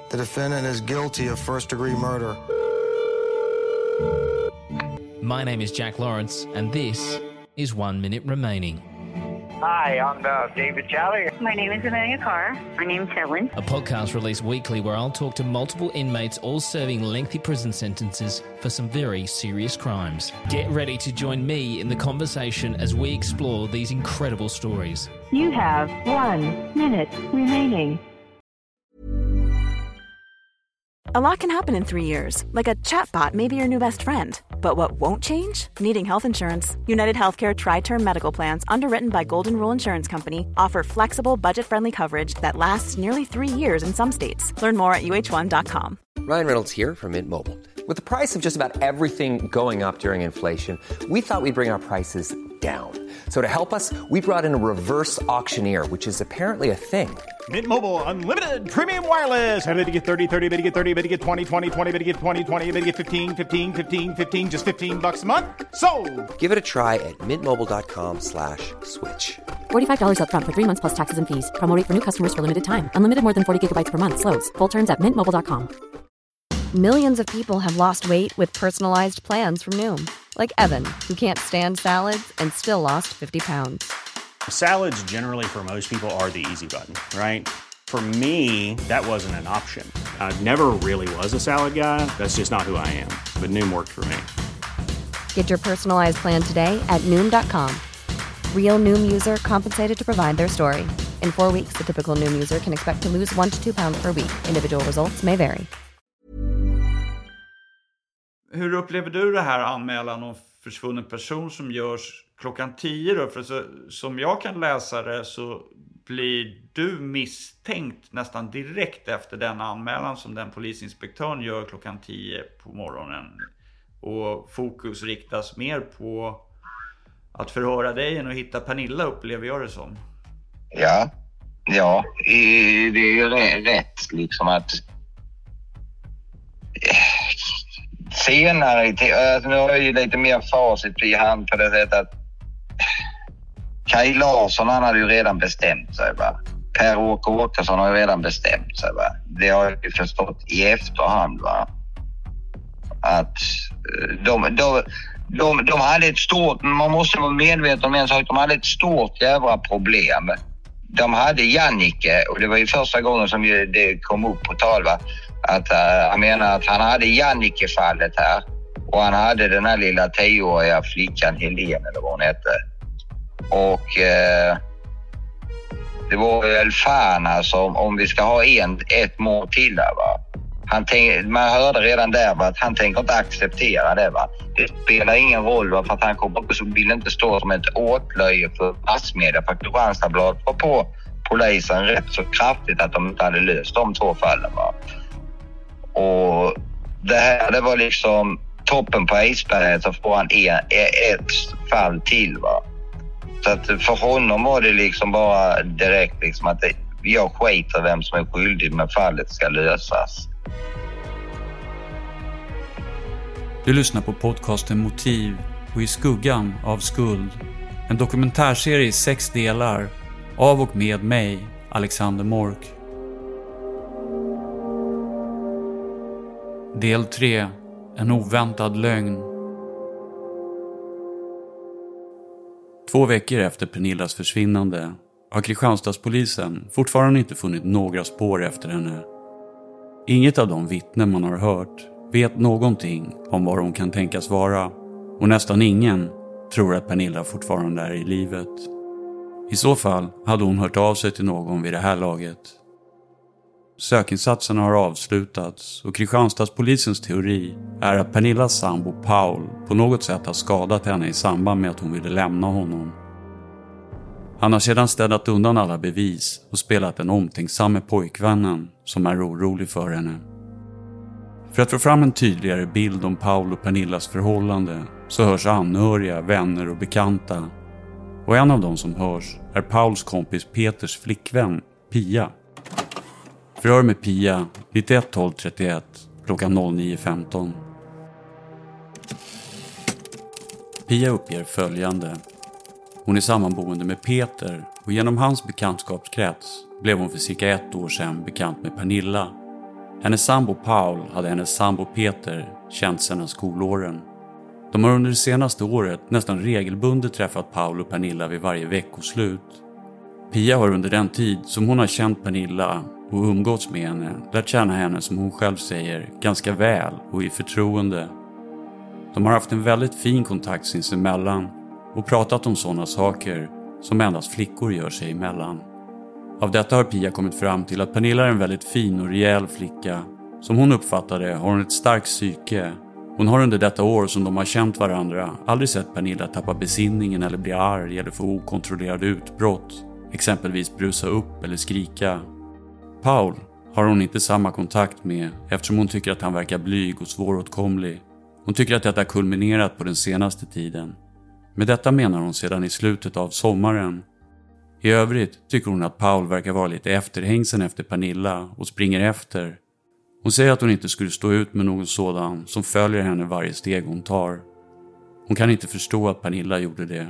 The defendant is guilty of first-degree murder. My name is Jack Lawrence, and this is 1 Minute Remaining. Hi, I'm David Jolly. My name is Amelia Carr. My name's Helen. A podcast released weekly where I'll talk to multiple inmates all serving lengthy prison sentences for some very serious crimes. Get ready to join me in the conversation as we explore these incredible stories. You have 1 minute remaining. A lot can happen in 3 years, like a chatbot may be your new best friend. But what won't change? Needing health insurance. United Healthcare Tri-Term Medical Plans, underwritten by Golden Rule Insurance Company, offer flexible, budget-friendly coverage that lasts nearly 3 years in some states. Learn more at uh1.com. Ryan Reynolds here from Mint Mobile. With the price of just about everything going up during inflation, we thought we'd bring our prices down. So to help us, we brought in a reverse auctioneer, which is apparently a thing. Mint Mobile Unlimited Premium Wireless. How to get 30, 30, bit to get 30, bit to get 20, 20, 20, bit to get 20, 20, bit to get 15, 15, 15, 15, just $15 a month? Sold! Give it a try at mintmobile.com/switch. $45 up front for 3 months plus taxes and fees. Promo rate for new customers for limited time. Unlimited more than 40 gigabytes per month. Slows full terms at mintmobile.com. Millions of people have lost weight with personalized plans from Noom. Like Evan, who can't stand salads and still lost 50 pounds. Salads generally for most people are the easy button, right? For me, that wasn't an option. I never really was a salad guy. That's just not who I am. But Noom worked for me. Get your personalized plan today at Noom.com. Real Noom user compensated to provide their story. In 4 weeks, the typical Noom user can expect to lose 1 to 2 pounds per week. Individual results may vary. Hur upplever du det här anmälan om försvunnen person som görs klockan 10 då? För som jag kan läsa det så blir du misstänkt nästan direkt efter den anmälan som den polisinspektören gör klockan 10 på morgonen. Och fokus riktas mer på att förhöra dig än att hitta Pernilla, upplever jag det som. Ja, det är ju rätt liksom att senare, nu har jag ju lite mer facit i hand på det sättet att Kaj Larsson, han hade ju redan bestämt sig, va. Per-Åke Åkesson har ju redan bestämt sig, va. Det har jag ju förstått i efterhand, va. Att de hade ett stort, man måste vara medveten om en sak, de hade ett stort jävla problem. De hade Jannike, och det var ju första gången som det kom upp på tal, va. Att jag menar att han hade Jannike-fallet här och han hade den här lilla 10-åriga flickan Helene eller vad hon hette. Och det var väl fan alltså om vi ska ha ett mål till där, va. Man hörde redan där, va, att han tänker inte acceptera det, va. Det spelar ingen roll, va, för att han kommer också vill inte stå som ett åtlöje för massmedia, för att Kristianstadsbladet var på polisen rätt så kraftigt att de inte hade löst de 2 fallen, va. Och det var liksom toppen på isberget, så får han ett fall till, va. Så att för honom var det liksom bara direkt liksom att jag skiter vem som är skyldig, men fallet ska lösas. Du lyssnar på podcasten Motiv och I skuggan av skuld. En dokumentärserie i 6 delar av och med mig, Alexander Mork. Del 3. En oväntad lögn. 2 veckor efter Pernillas försvinnande har Kristianstadspolisen fortfarande inte funnit några spår efter henne. Inget av de vittnen man har hört vet någonting om var hon kan tänkas vara, och nästan ingen tror att Pernilla fortfarande är i livet. I så fall hade hon hört av sig till någon vid det här laget. Sökinsatsen har avslutats och Kristianstadspolisens teori är att Pernillas sambo Paul på något sätt har skadat henne i samband med att hon ville lämna honom. Han har sedan städat undan alla bevis och spelat den omtänksamme pojkvännen som är orolig för henne. För att få fram en tydligare bild om Paul och Pernillas förhållande så hörs anhöriga, vänner och bekanta. Och en av dem som hörs är Pauls kompis Peters flickvän, Pia. Förhör med Pia 91-12-31 klockan 09.15. Pia uppger följande. Hon är sammanboende med Peter och genom hans bekantskapskrets blev hon för cirka 1 år sedan bekant med Pernilla. Hennes sambo Paul hade hennes sambo Peter känt sedan skolåren. De har under det senaste året nästan regelbundet träffat Paul och Pernilla vid varje veckoslut. Pia har under den tid som hon har känt Pernilla och umgåtts med henne lärt känna henne, som hon själv säger, ganska väl och i förtroende. De har haft en väldigt fin kontakt sinsemellan och pratat om sådana saker som endast flickor gör sig emellan. Av detta har Pia kommit fram till att Pernilla är en väldigt fin och rejäl flicka. Som hon uppfattade har hon ett starkt psyke. Hon har under detta år som de har känt varandra aldrig sett Pernilla tappa besinningen eller bli arg eller få okontrollerade utbrott. Exempelvis brusa upp eller skrika. Paul har hon inte samma kontakt med eftersom hon tycker att han verkar blyg och svåråtkomlig. Hon tycker att detta kulminerat på den senaste tiden. Med detta menar hon sedan i slutet av sommaren. I övrigt tycker hon att Paul verkar vara lite efterhängsen efter Pernilla och springer efter. Hon säger att hon inte skulle stå ut med någon sådan som följer henne varje steg hon tar. Hon kan inte förstå att Pernilla gjorde det.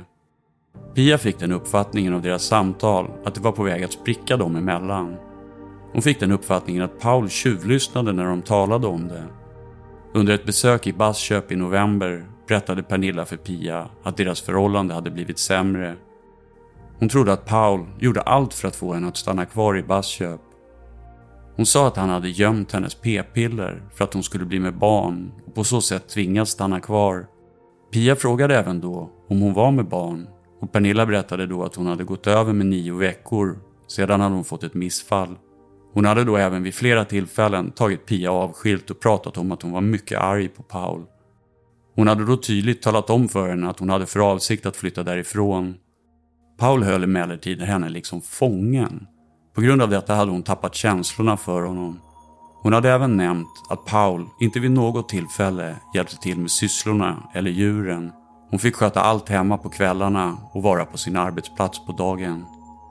Pia fick den uppfattningen av deras samtal att det var på väg att spricka dem emellan. Hon fick den uppfattningen att Paul tjuvlyssnade när de talade om det. Under ett besök i Bassköp i november berättade Pernilla för Pia att deras förhållande hade blivit sämre. Hon trodde att Paul gjorde allt för att få henne att stanna kvar i Bassköp. Hon sa att han hade gömt hennes p-piller för att hon skulle bli med barn och på så sätt tvingas stanna kvar. Pia frågade även då om hon var med barn och Pernilla berättade då att hon hade gått över med 9 veckor. Sedan hade hon fått ett missfall. Hon hade då även vid flera tillfällen tagit Pia avskilt och pratat om att hon var mycket arg på Paul. Hon hade då tydligt talat om för henne att hon hade för avsikt att flytta därifrån. Paul höll emellertid henne liksom fången. På grund av detta hade hon tappat känslorna för honom. Hon hade även nämnt att Paul inte vid något tillfälle hjälpte till med sysslorna eller djuren. Hon fick sköta allt hemma på kvällarna och vara på sin arbetsplats på dagen.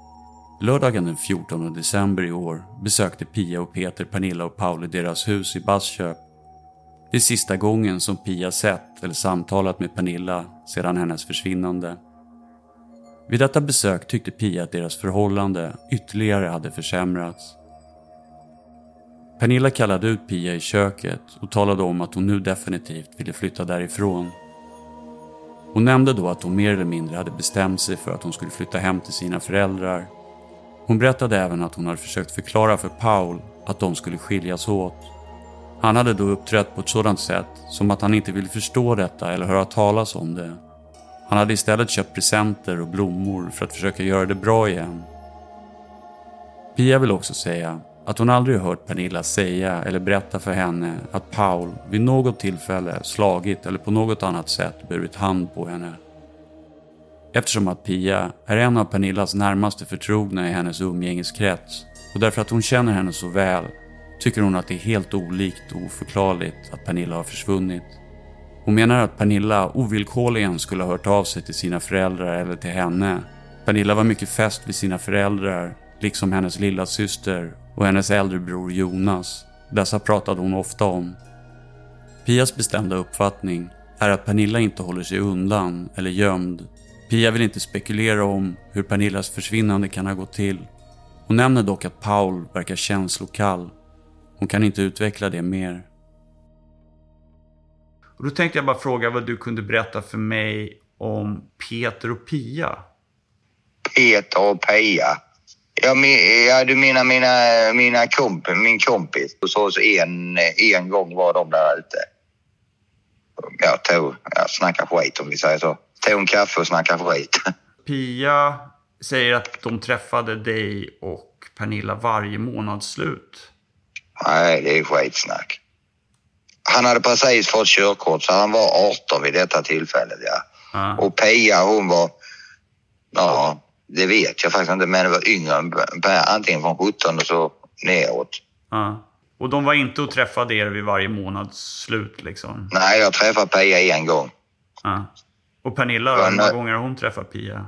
Lördagen den 14 december i år besökte Pia och Peter Pernilla och Paul i deras hus i Bassköp. Det är sista gången som Pia sett eller samtalat med Pernilla sedan hennes försvinnande. Vid detta besök tyckte Pia att deras förhållande ytterligare hade försämrats. Pernilla kallade ut Pia i köket och talade om att hon nu definitivt ville flytta därifrån. Hon nämnde då att hon mer eller mindre hade bestämt sig för att hon skulle flytta hem till sina föräldrar. Hon berättade även att hon hade försökt förklara för Paul att de skulle skiljas åt. Han hade då uppträtt på ett sådant sätt som att han inte ville förstå detta eller höra talas om det. Han hade istället köpt presenter och blommor för att försöka göra det bra igen. Pia vill också säga att hon aldrig hört Pernilla säga eller berätta för henne att Paul vid något tillfälle slagit eller på något annat sätt burit hand på henne. Eftersom att Pia är en av Pernillas närmaste förtrogna i hennes umgängeskrets och därför att hon känner henne så väl tycker hon att det är helt olikt och oförklarligt att Pernilla har försvunnit. Hon menar att Pernilla ovillkorligen skulle ha hört av sig till sina föräldrar eller till henne. Pernilla var mycket fäst vid sina föräldrar, liksom hennes lilla syster och hennes äldre bror Jonas. Dessa pratade hon ofta om. Pias bestämda uppfattning är att Pernilla inte håller sig undan eller gömd. Pia vill inte spekulera om hur Pernillas försvinnande kan ha gått till. Hon nämner dock att Paul verkar känslokall. Hon kan inte utveckla det mer. Och då tänkte jag bara fråga vad du kunde berätta för mig om Peter och Pia. Peter och Pia? Ja, du menar min kompis. Och så en gång var de där ute. Jag snackar skit om vi säger så. Tog en kaffe och snackade skit. Pia säger att de träffade dig och Pernilla varje månadsslut. Nej, det är skitsnack. Han hade precis fått körkort så han var 18 vid detta tillfället, ja. Och Pia, hon var, ja, det vet jag faktiskt inte, men det var yngre än antingen från 17 och så neråt. Och de var inte och träffade er vid varje månadsslut liksom? Nej, jag träffade Pia en gång. Och Pernilla, hur många gånger har hon träffat Pia?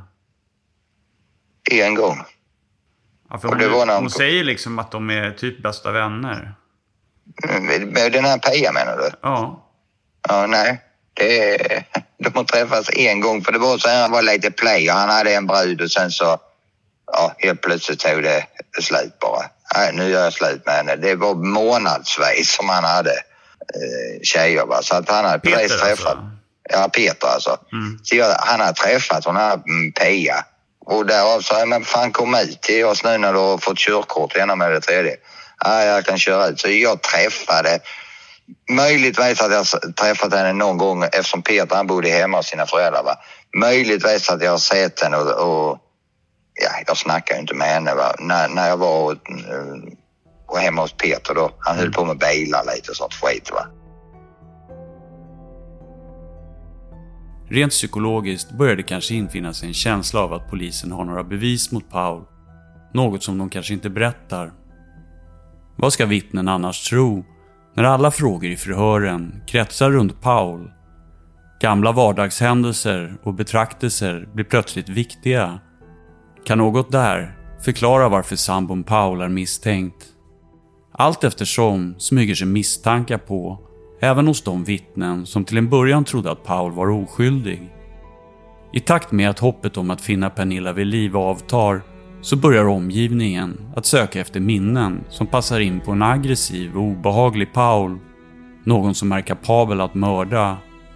En gång. Ja, för hon säger liksom att de är typ bästa vänner. Med den här Pia menar du? Ja. Ja, nej. De har träffats en gång för det var så här, han var lite play och han hade en brud och sen så, ja, helt plötsligt tog det slut bara. Nej, nu gör jag slut med henne. Det var månadsvis som han hade tjejer. Va? Så att han hade precis träffat. Alltså. Ja, Peter alltså. Så han hade träffat hon här Pia. Och därav sa jag, men fan kom ut till oss nu när du har fått körkort ena med det tredje. Ja, jag kan köra ut. Så jag träffade. Möjligtvis att jag träffat henne någon gång eftersom Peter han bodde hemma hos sina föräldrar. Va? Möjligtvis att jag har sett henne och ja, jag snackade inte med henne. Va? När jag var och hemma hos Peter då. Han höll på med bilar lite och sånt skit. Va? Rent psykologiskt börjar det kanske infinna sig en känsla av att polisen har några bevis mot Paul. Något som de kanske inte berättar. Vad ska vittnen annars tro när alla frågor i förhören kretsar runt Paul? Gamla vardagshändelser och betraktelser blir plötsligt viktiga. Kan något där förklara varför sambon Paul är misstänkt? Allt eftersom smyger sig misstankar på, även hos de vittnen som till en början trodde att Paul var oskyldig. I takt med att hoppet om att finna Pernilla vid liv avtar så börjar omgivningen att söka efter minnen som passar in på en aggressiv och obehaglig Paul. Någon som är kapabel att mörda.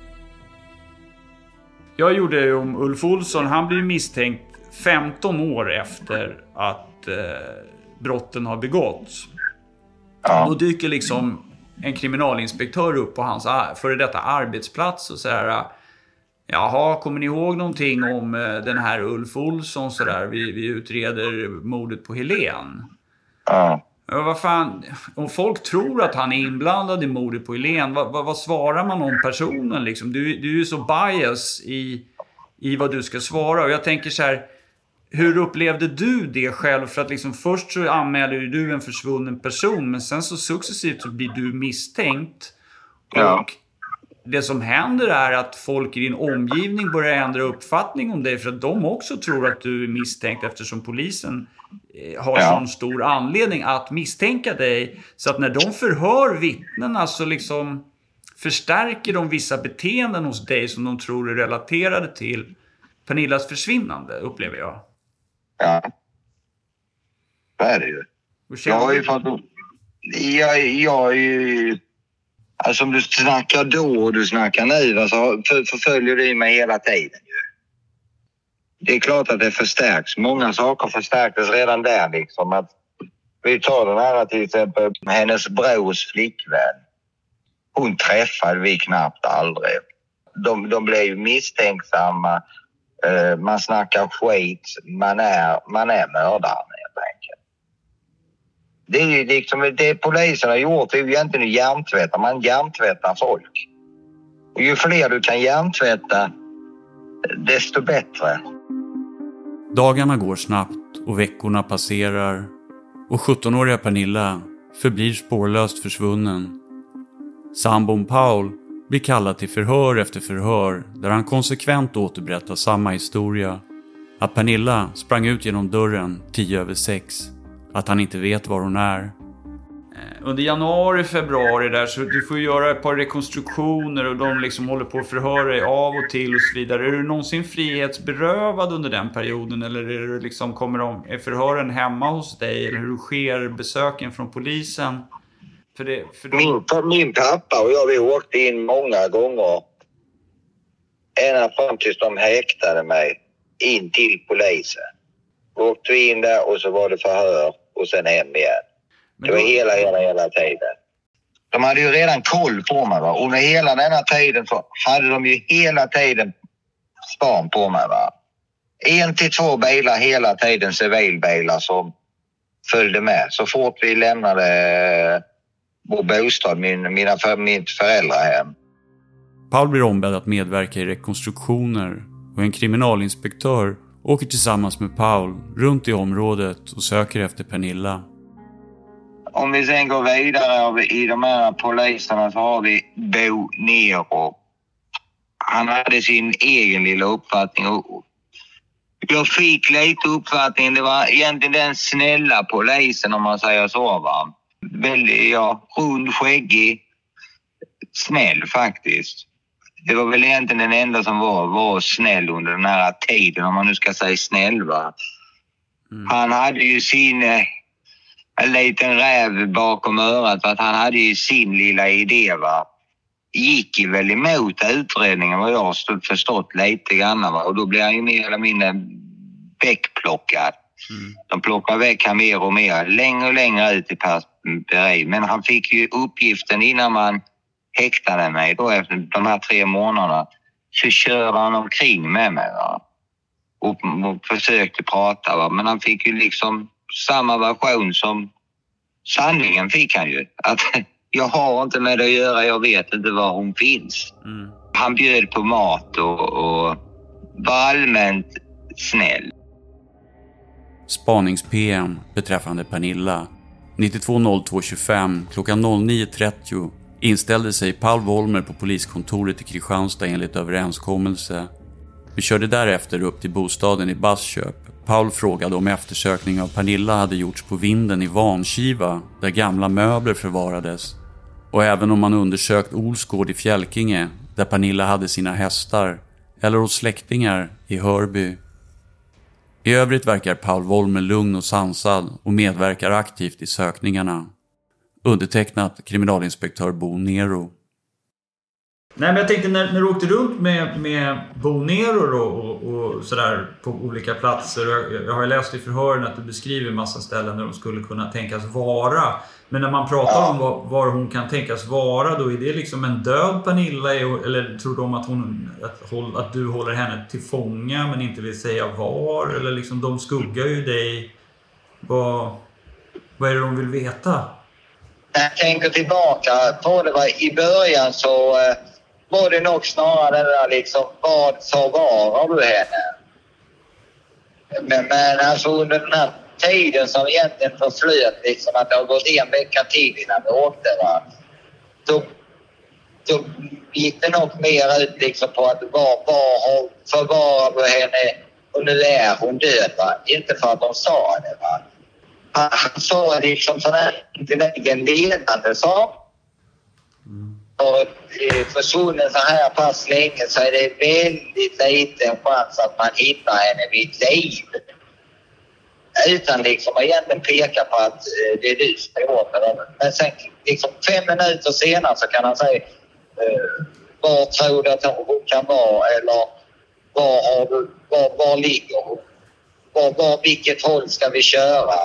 Jag gjorde om Ulf Olsson. Han blev misstänkt 15 år efter att brotten har begåtts. Ja. Då dyker liksom en kriminalinspektör upp på hans före detta arbetsplats och så här: jaha, kommer ni ihåg någonting om den här Ulf Olsson så där? Vi utreder mordet på Helen. Ja. Vad fan, om folk tror att han är inblandad i mordet på Helen, vad svarar man om personen liksom? Du är ju så bias i vad du ska svara. Och jag tänker så här, hur upplevde du det själv? För att liksom först så anmäler du en försvunnen person, men sen så successivt så blir du misstänkt. Ja. Och det som händer är att folk i din omgivning börjar ändra uppfattning om dig, för att de också tror att du är misstänkt eftersom polisen har sån stor anledning att misstänka dig. Så att när de förhör vittnena så liksom förstärker de vissa beteenden hos dig som de tror är relaterade till Pernillas försvinnande, upplever jag. Ja, det är det ju. Jag har ju fått... Jag är ju... Alltså om du snackar då och du snackar nu, alltså, förföljer du mig hela tiden ju. Det är klart att det förstärks. Många saker förstärktes redan där liksom. Att vi tar den här till exempel hennes brors flickvän. Hon träffade vi knappt aldrig. De blev ju misstänksamma. Man snackar skit. Man är mördaren helt enkelt. Det är ju liksom det polisen har gjort. Det är ju egentligen hjärntvätta. Man hjärntvättar folk. Och ju fler du kan hjärntvätta, desto bättre. Dagarna går snabbt och veckorna passerar. Och 17-åriga Pernilla förblir spårlöst försvunnen. Sambon Paul blir kallad till förhör efter förhör där han konsekvent återberättar samma historia. Att Pernilla sprang ut genom dörren 6:10. Att han inte vet var hon är. Under januari, februari där så du får göra ett par rekonstruktioner och de liksom håller på att förhöra dig av och till och så vidare. Är du någonsin frihetsberövad under den perioden eller är du liksom, är förhören hemma hos dig eller hur sker besöken från polisen? Min pappa och jag, vi åkte in många gånger. Ända fram tills de häktade mig in till polisen. Åkte vi in där och så var det förhör och sen hem igen. Det var hela tiden. De hade ju redan koll på mig va. Och under hela denna tiden så hade de ju hela tiden span på mig va. 1 till 2 bilar hela tiden, civilbilar som följde med. Så fort vi lämnade vår bostad, mitt föräldrahem. Paul blir ombedd att medverka i rekonstruktioner och en kriminalinspektör åker tillsammans med Paul runt i området och söker efter Pernilla. Om vi sen går vidare i de här poliserna så har vi Bo Nero. Han hade sin egen lilla uppfattning. Jag fick lite uppfattning. Det var egentligen den snälla polisen om man säger så va. Väldigt, rund, skäggig, snäll faktiskt. Det var väl egentligen den enda som var snäll under den här tiden om man nu ska säga snäll va. Han hade ju sin en liten räv bakom örat för att han hade ju sin lilla idé, va. Gick ju väl emot utredningen vad jag har förstått lite grann, va. Och då blev han ju mer eller mindre väckplockad. De plockar väck han mer och mer, längre och längre ut i perspektiv. Men han fick ju uppgiften innan man häktade mig då efter de här 3 månaderna, så körde han omkring med mig, va. Och försökte prata, va. Men han fick ju liksom samma version som sanningen fick han ju. Att jag har inte med det att göra, jag vet inte var hon finns. Han bjöd på mat och var allmänt snäll. Spanings-PM beträffande Pernilla. 920225 klockan 09.30 inställde sig Paul Wollmer på poliskontoret i Kristianstad enligt överenskommelse. Vi körde därefter upp till bostaden i Basköp. Paul frågade om eftersökning av Pernilla hade gjorts på vinden i Vanskiva, där gamla möbler förvarades. Och även om man undersökt Olsgård i Fjälkinge, där Pernilla hade sina hästar, eller hos släktingar i Hörby. I övrigt verkar Paul Wollmer lugn och sansad och medverkar aktivt i sökningarna. Undertecknat kriminalinspektör Bo Nero. Nej, men jag tänkte när du åkte runt med Bo Nero och sådär på olika platser. Jag har ju läst i förhören att du beskriver en massa ställen där de skulle kunna tänkas vara. Men när man pratar om var hon kan tänkas vara, då är det liksom en död Pernilla, eller tror de att du håller henne till fånga men inte vill säga var? Eller liksom de skuggar ju dig. Vad är det de vill veta? Jag tänker tillbaka på det, i början så var det nog snarare det där liksom, vad förvarar du henne? Men alltså under den här tiden som egentligen förflöt, liksom att det har gått 1 vecka tid innan vi åkte, va? Då gick det nog mer ut liksom på att var förvarar du henne och nu är hon död, va? Inte för att de sa det, va? Han sa liksom sådär, inte en ledande sak. Och försvunnen så här pass länge så är det väldigt liten chans att man hittar henne vid liv. Utan liksom att egentligen peka på att det är du som är åt. Men sen liksom 5 minuter senare så kan han säga var tror du att hon kan vara, eller var ligger hon? Vilket håll ska vi köra?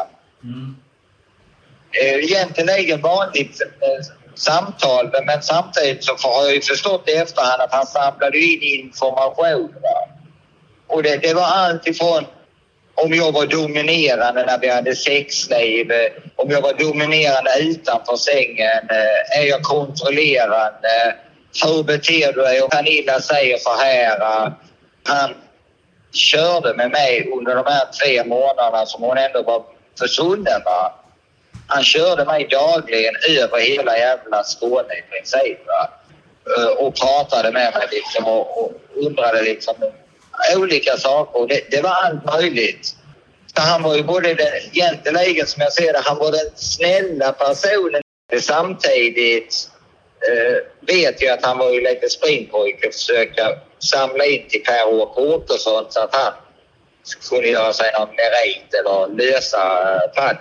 Egentligen vanligt samtal, men samtidigt så har jag ju förstått i efterhand att han samlade in information. Och det var allt ifrån om jag var dominerande när vi hade sexliv, om jag var dominerande utanför sängen, är jag kontrollerande, hur beter du dig? Och Pernilla säger så här, han körde med mig under de här 3 månaderna som hon ändå var försvunnen, va? Han körde mig dagligen över hela jävla Skåne i princip, va? Och pratade med mig liksom och undrade liksom olika saker. Det var allt möjligt. Så han var ju både den egentligen, som jag ser det, han var den snälla personen. Samtidigt vet jag att han var ju lite springpojke och försöka samla in till Per-Åke Åkesson så att han skulle göra sig någon merit eller lösa fallet.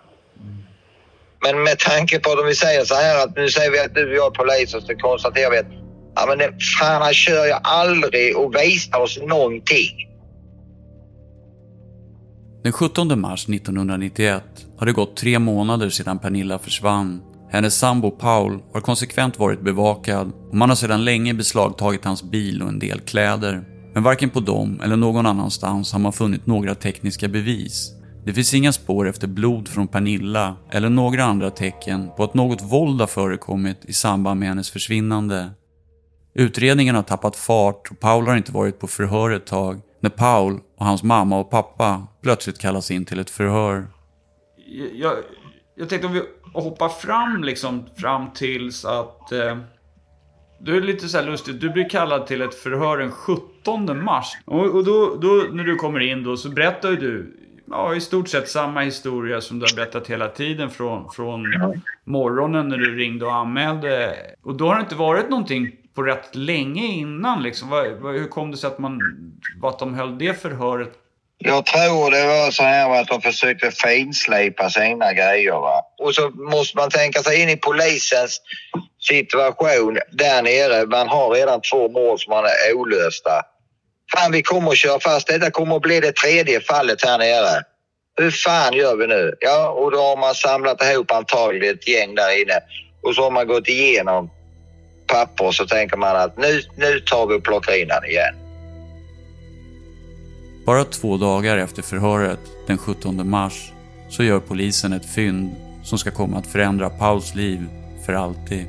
Men med tanke på att vi säger så här att nu säger vi att du och jag är polis och så konstaterar vi att ja, men fan, han kör ju aldrig och visar oss någonting. Den 17 mars 1991 har det gått 3 månader sedan Pernilla försvann. Hennes sambo Paul har konsekvent varit bevakad och man har sedan länge beslagtagit hans bil och en del kläder. Men varken på dem eller någon annanstans har man funnit några tekniska bevis. Det finns inga spår efter blod från Pernilla eller några andra tecken på att något våld har förekommit i samband med hennes försvinnande. Utredningen har tappat fart och Paul har inte varit på förhör ett tag när Paul och hans mamma och pappa plötsligt kallas in till ett förhör. Jag tänkte om vi hoppar fram tills att du är lite så här lustigt. Du blir kallad till ett förhör den 17 mars. Och då när du kommer in då så berättar du i stort sett samma historia som du har berättat hela tiden från morgonen när du ringde och anmälde. Och då har det inte varit någonting på rätt länge innan liksom. Hur kom det sig att de höll det förhöret Jag tror det var så här att de försökte finslipa sina grejer, va. Och så måste man tänka sig in i polisens situation där nere. Man har redan 2 mål som man är olösta. Fan, vi kommer att köra fast. Detta kommer att bli det 3:e fallet här nere. Hur fan gör vi nu? Ja, och då har man samlat ihop antagligen ett gäng där inne. Och så har man gått igenom papper och så tänker man att nu tar vi och plockar in den igen. Bara 2 dagar efter förhöret, den 17 mars, så gör polisen ett fynd som ska komma att förändra Pauls liv för alltid.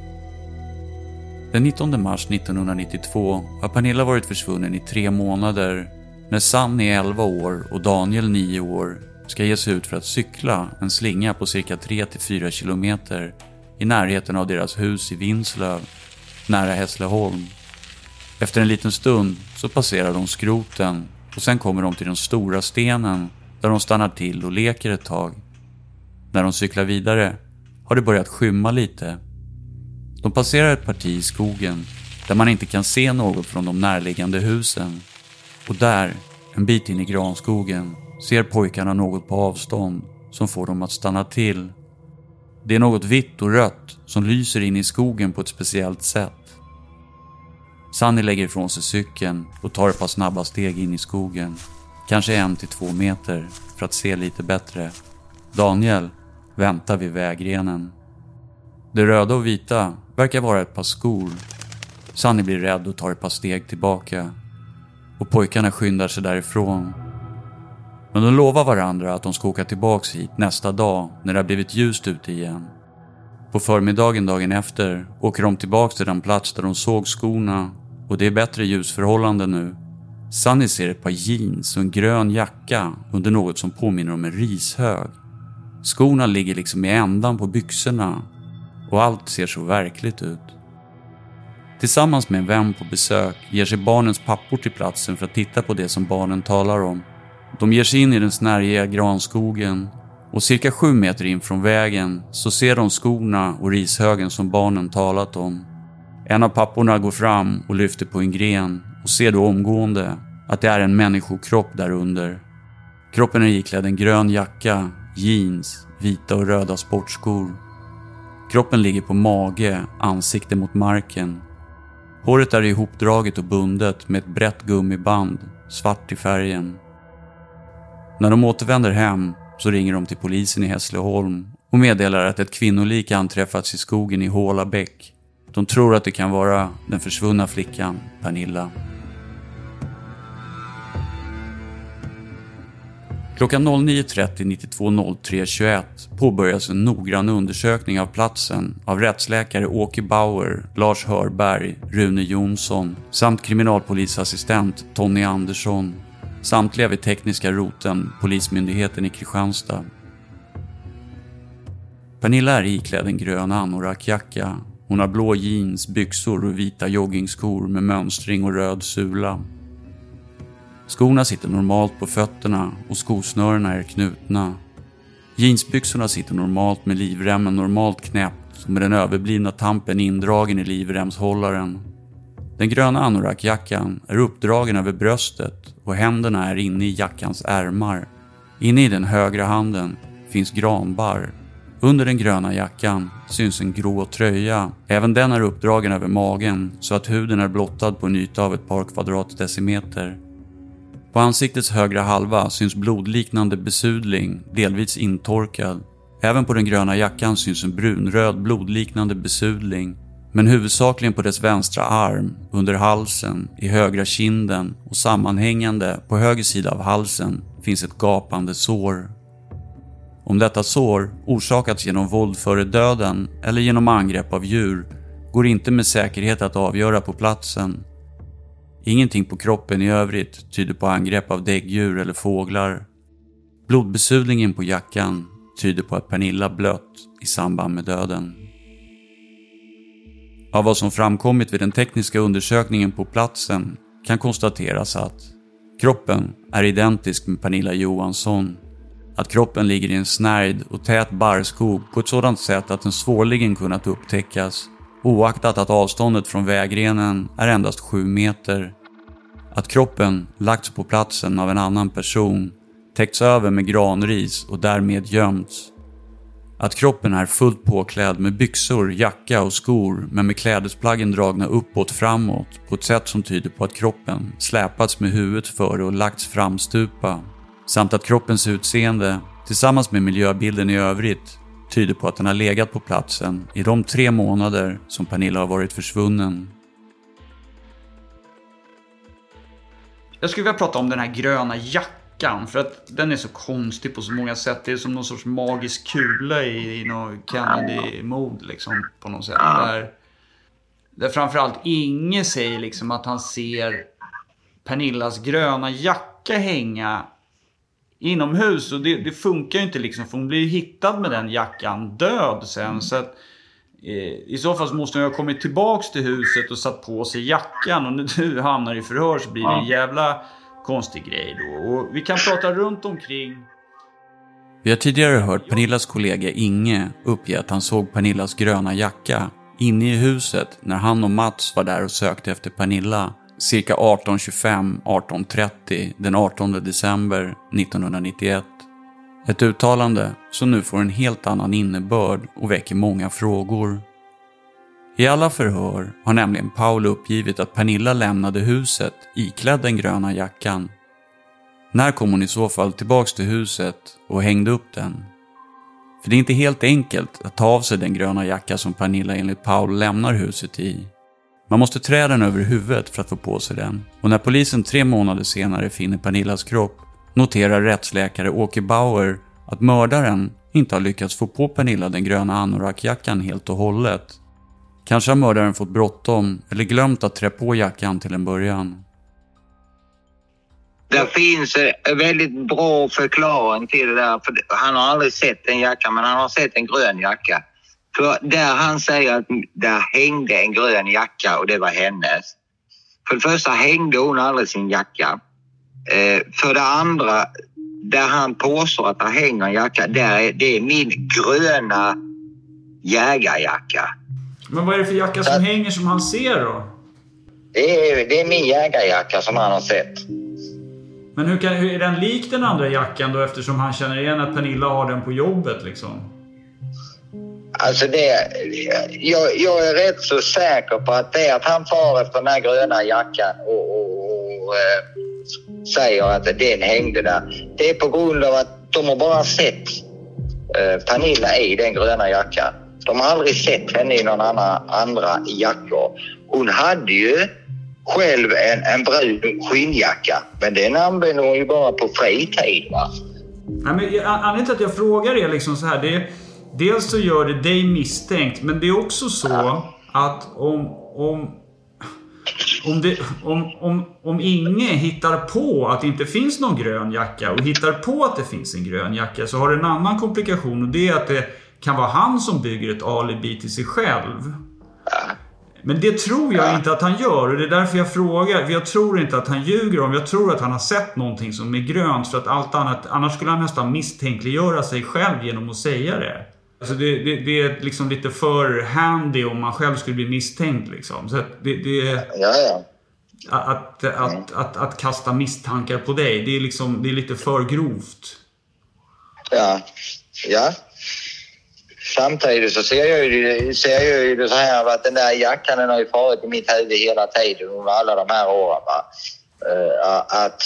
Den 19 mars 1992 har Pernilla varit försvunnen i 3 månader när Sanni 11 år och Daniel 9 år ska ge sig ut för att cykla en slinga på cirka 3-4 kilometer i närheten av deras hus i Vinslöv, nära Hässleholm. Efter en liten stund så passerar de skroten och sen kommer de till den stora stenen där de stannar till och leker ett tag. När de cyklar vidare har det börjat skymma lite. De passerar ett parti i skogen där man inte kan se något från de närliggande husen. Och där, en bit in i granskogen, ser pojkarna något på avstånd som får dem att stanna till. Det är något vitt och rött som lyser in i skogen på ett speciellt sätt. Sanni lägger ifrån sig cykeln och tar ett par snabba steg in i skogen. Kanske 1-2 meter för att se lite bättre. Daniel väntar vid vägrenen. Det röda och vita verkar vara ett par skor. Sanni blir rädd och tar ett par steg tillbaka. Och pojkarna skyndar sig därifrån. Men de lovar varandra att de ska åka tillbaks hit nästa dag när det har blivit ljust ute igen. På förmiddagen dagen efter åker de tillbaks till den plats där de såg skorna och det är bättre ljusförhållanden nu. Sanni ser ett par jeans och en grön jacka under något som påminner om en rishög. Skorna ligger liksom i ändan på byxorna och allt ser så verkligt ut. Tillsammans med en vän på besök ger sig barnens pappor till platsen för att titta på det som barnen talar om. De ger sig in i den snärjiga granskogen och cirka 7 meter in från vägen så ser de skorna och rishögen som barnen talat om. En av papporna går fram och lyfter på en gren och ser då omgående att det är en människokropp där under. Kroppen är iklädd en grön jacka, jeans, vita och röda sportskor. Kroppen ligger på mage, ansikte mot marken. Håret är ihopdraget och bundet med ett brett gummiband, svart i färgen. När de återvänder hem så ringer de till polisen i Hässleholm och meddelar att ett kvinnolik anträffats i skogen i Hålabäck. De tror att det kan vara den försvunna flickan, Pernilla. Klockan 09.30 92.03.21 påbörjas en noggrann undersökning av platsen av rättsläkare Åke Bauer, Lars Hörberg, Rune Jonsson samt kriminalpolisassistent Tony Andersson. Samtliga vid tekniska roten, polismyndigheten i Kristianstad. Pernilla är iklädd en grön anorakjacka. Hon har blå jeans, byxor och vita joggingskor med mönstring och röd sula. Skorna sitter normalt på fötterna och skosnörena är knutna. Jeansbyxorna sitter normalt med livremmen normalt knäppt och med den överblivna tampen indragen i livremshållaren. Den gröna anorakjackan är uppdragen över bröstet och händerna är inne i jackans ärmar. Inne i den högra handen finns granbarr. Under den gröna jackan syns en grå tröja. Även den är uppdragen över magen så att huden är blottad på en yta av ett par kvadratdecimeter. På ansiktets högra halva syns blodliknande besudling, delvis intorkad. Även på den gröna jackan syns en brunröd blodliknande besudling. Men huvudsakligen på dess vänstra arm, under halsen, i högra kinden och sammanhängande på höger sida av halsen finns ett gapande sår. Om detta sår orsakats genom våld före döden eller genom angrepp av djur går inte med säkerhet att avgöra på platsen. Ingenting på kroppen i övrigt tyder på angrepp av däggdjur eller fåglar. Blodbesudlingen på jackan tyder på att Pernilla blött i samband med döden. Av vad som framkommit vid den tekniska undersökningen på platsen kan konstateras att kroppen är identisk med Pernilla Johansson. Att kroppen ligger i en snärjd och tät barrskog på ett sådant sätt att den svårligen kunnat upptäckas, oaktat att avståndet från vägrenen är endast 7 meter. Att kroppen lagts på platsen av en annan person, täckts över med granris och därmed gömts. Att kroppen är fullt påklädd med byxor, jacka och skor, men med klädesplaggen dragna uppåt framåt på ett sätt som tyder på att kroppen släpats med huvudet före och lagts framstupa. Samt att kroppens utseende, tillsammans med miljöbilden i övrigt, tyder på att den har legat på platsen i de 3 månader som Pernilla har varit försvunnen. Jag skulle vilja prata om den här gröna jackan, för att den är så konstig på så många sätt. Det är som någon sorts magisk kula i någon Kennedy-mod liksom, på något sätt. Där framförallt Inge säger liksom att han ser Pernillas gröna jacka hänga inomhus. Och det funkar ju inte liksom, för hon blir ju hittad med den jackan död sen. Så att i så fall så måste hon ha kommit tillbaks till huset och satt på sig jackan. Och när du hamnar i förhör så blir det en jävla konstig grej då. Och vi kan prata runt omkring. Vi har tidigare hört Pernillas kollega Inge uppge att han såg Pernillas gröna jacka inne i huset när han och Mats var där och sökte efter Pernilla cirka 18:25-18:30 den 18 december 1991. Ett uttalande som nu får en helt annan innebörd och väcker många frågor. I alla förhör har nämligen Paul uppgivit att Pernilla lämnade huset iklädd den gröna jackan. När kom hon i så fall tillbaks till huset och hängde upp den? För det är inte helt enkelt att ta av sig den gröna jacka som Pernilla enligt Paul lämnar huset i. Man måste trä den över huvudet för att få på sig den. Och när polisen 3 månader senare finner Pernillas kropp noterar rättsläkare Åke Bauer att mördaren inte har lyckats få på Pernilla den gröna anorakjackan helt och hållet. Kanske har mördaren fått bråttom eller glömt att trä på jackan till en början. Det finns en väldigt bra förklaring till det där. För han har aldrig sett en jacka, men han har sett en grön jacka. För där han säger att där hängde en grön jacka och det var hennes. För det första hängde hon aldrig sin jacka. För det andra, där han påstår att det hänger en jacka, det är min gröna jägarjacka. Men vad är det för jacka som hänger som han ser då? Det är min jägarjacka som han har sett. Men hur är den lik den andra jackan då, eftersom han känner igen att Pernilla har den på jobbet liksom? Alltså jag är rätt så säker på att det är att han far efter den här gröna jackan och säger att den hängde där. Det är på grund av att de har bara sett Pernilla i den gröna jackan. De har aldrig sett henne i någon andra jackor. Hon hade ju själv en brun skinnjacka, men den använder hon ju bara på fritid, va? Nej, men anledningen till att jag frågar är liksom så här, dels så gör det dig misstänkt, men det är också så att om Inge hittar på att det inte finns någon grön jacka och hittar på att det finns en grön jacka, så har det en annan komplikation, och det är att det kan vara han som bygger ett alibi till sig själv. Men det tror jag inte att han gör, och det är därför jag frågar. För jag tror inte att han ljuger om. Jag tror att han har sett någonting som är grönt, för att allt annat, annars skulle han nästan misstänkliggöra sig själv genom att säga det. Alltså det är liksom lite för handy om man själv skulle bli misstänkt liksom. Så att kasta misstankar på dig, det är liksom, det är lite för grovt. Ja. Samtidigt så ser jag ju det så här att den där jackan, den har ju farit i mitt huvud hela tiden under alla de här åren, va? Att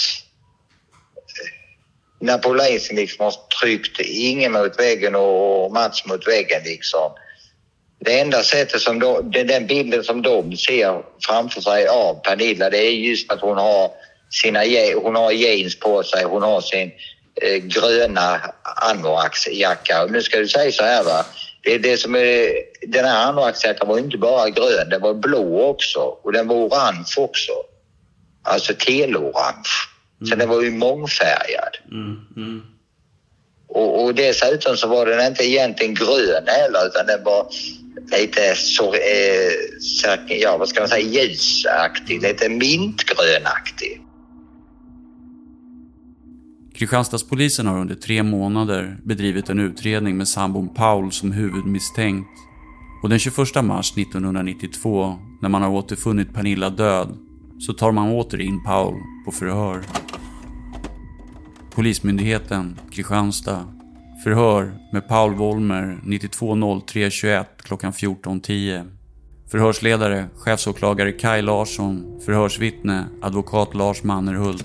när polisen liksom har tryckt Inge mot väggen och Mats mot väggen liksom. Det enda sättet som den bilden som de ser framför sig av Pernilla, det är just att hon har jeans på sig, hon har sin gröna anoraksjacka. Och nu ska du säga så här, va? Det som är, den här anoraksjackan var inte bara grön, den var blå också, och den var orange också. Alltså telorange. Så den var ju mångfärgad. Och dessutom så var den inte egentligen grön heller, utan den var lite så, vad ska man säga, ljusaktig, lite mintgrönaktig. Kristianstadspolisen har under 3 månader bedrivit en utredning med sambon Paul som huvudmisstänkt. Och den 21 mars 1992, när man har återfunnit Pernilla död, så tar man åter in Paul på förhör. Polismyndigheten, Kristianstad. Förhör med Paul Wollmer 920321 klockan 14.10. Förhörsledare, chefsåklagare Kai Larsson. Förhörsvittne, advokat Lars Mannerhult.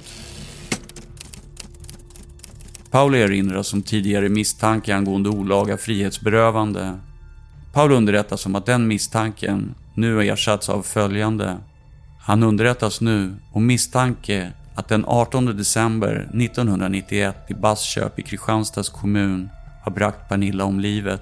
Paul erinras om tidigare misstanke angående olaga frihetsberövande. Paul underrättas om att den misstanken nu har ersatts av följande. Han underrättas nu om misstanke att den 18 december 1991 i Bassköp i Kristianstads kommun har bragt Pernilla om livet.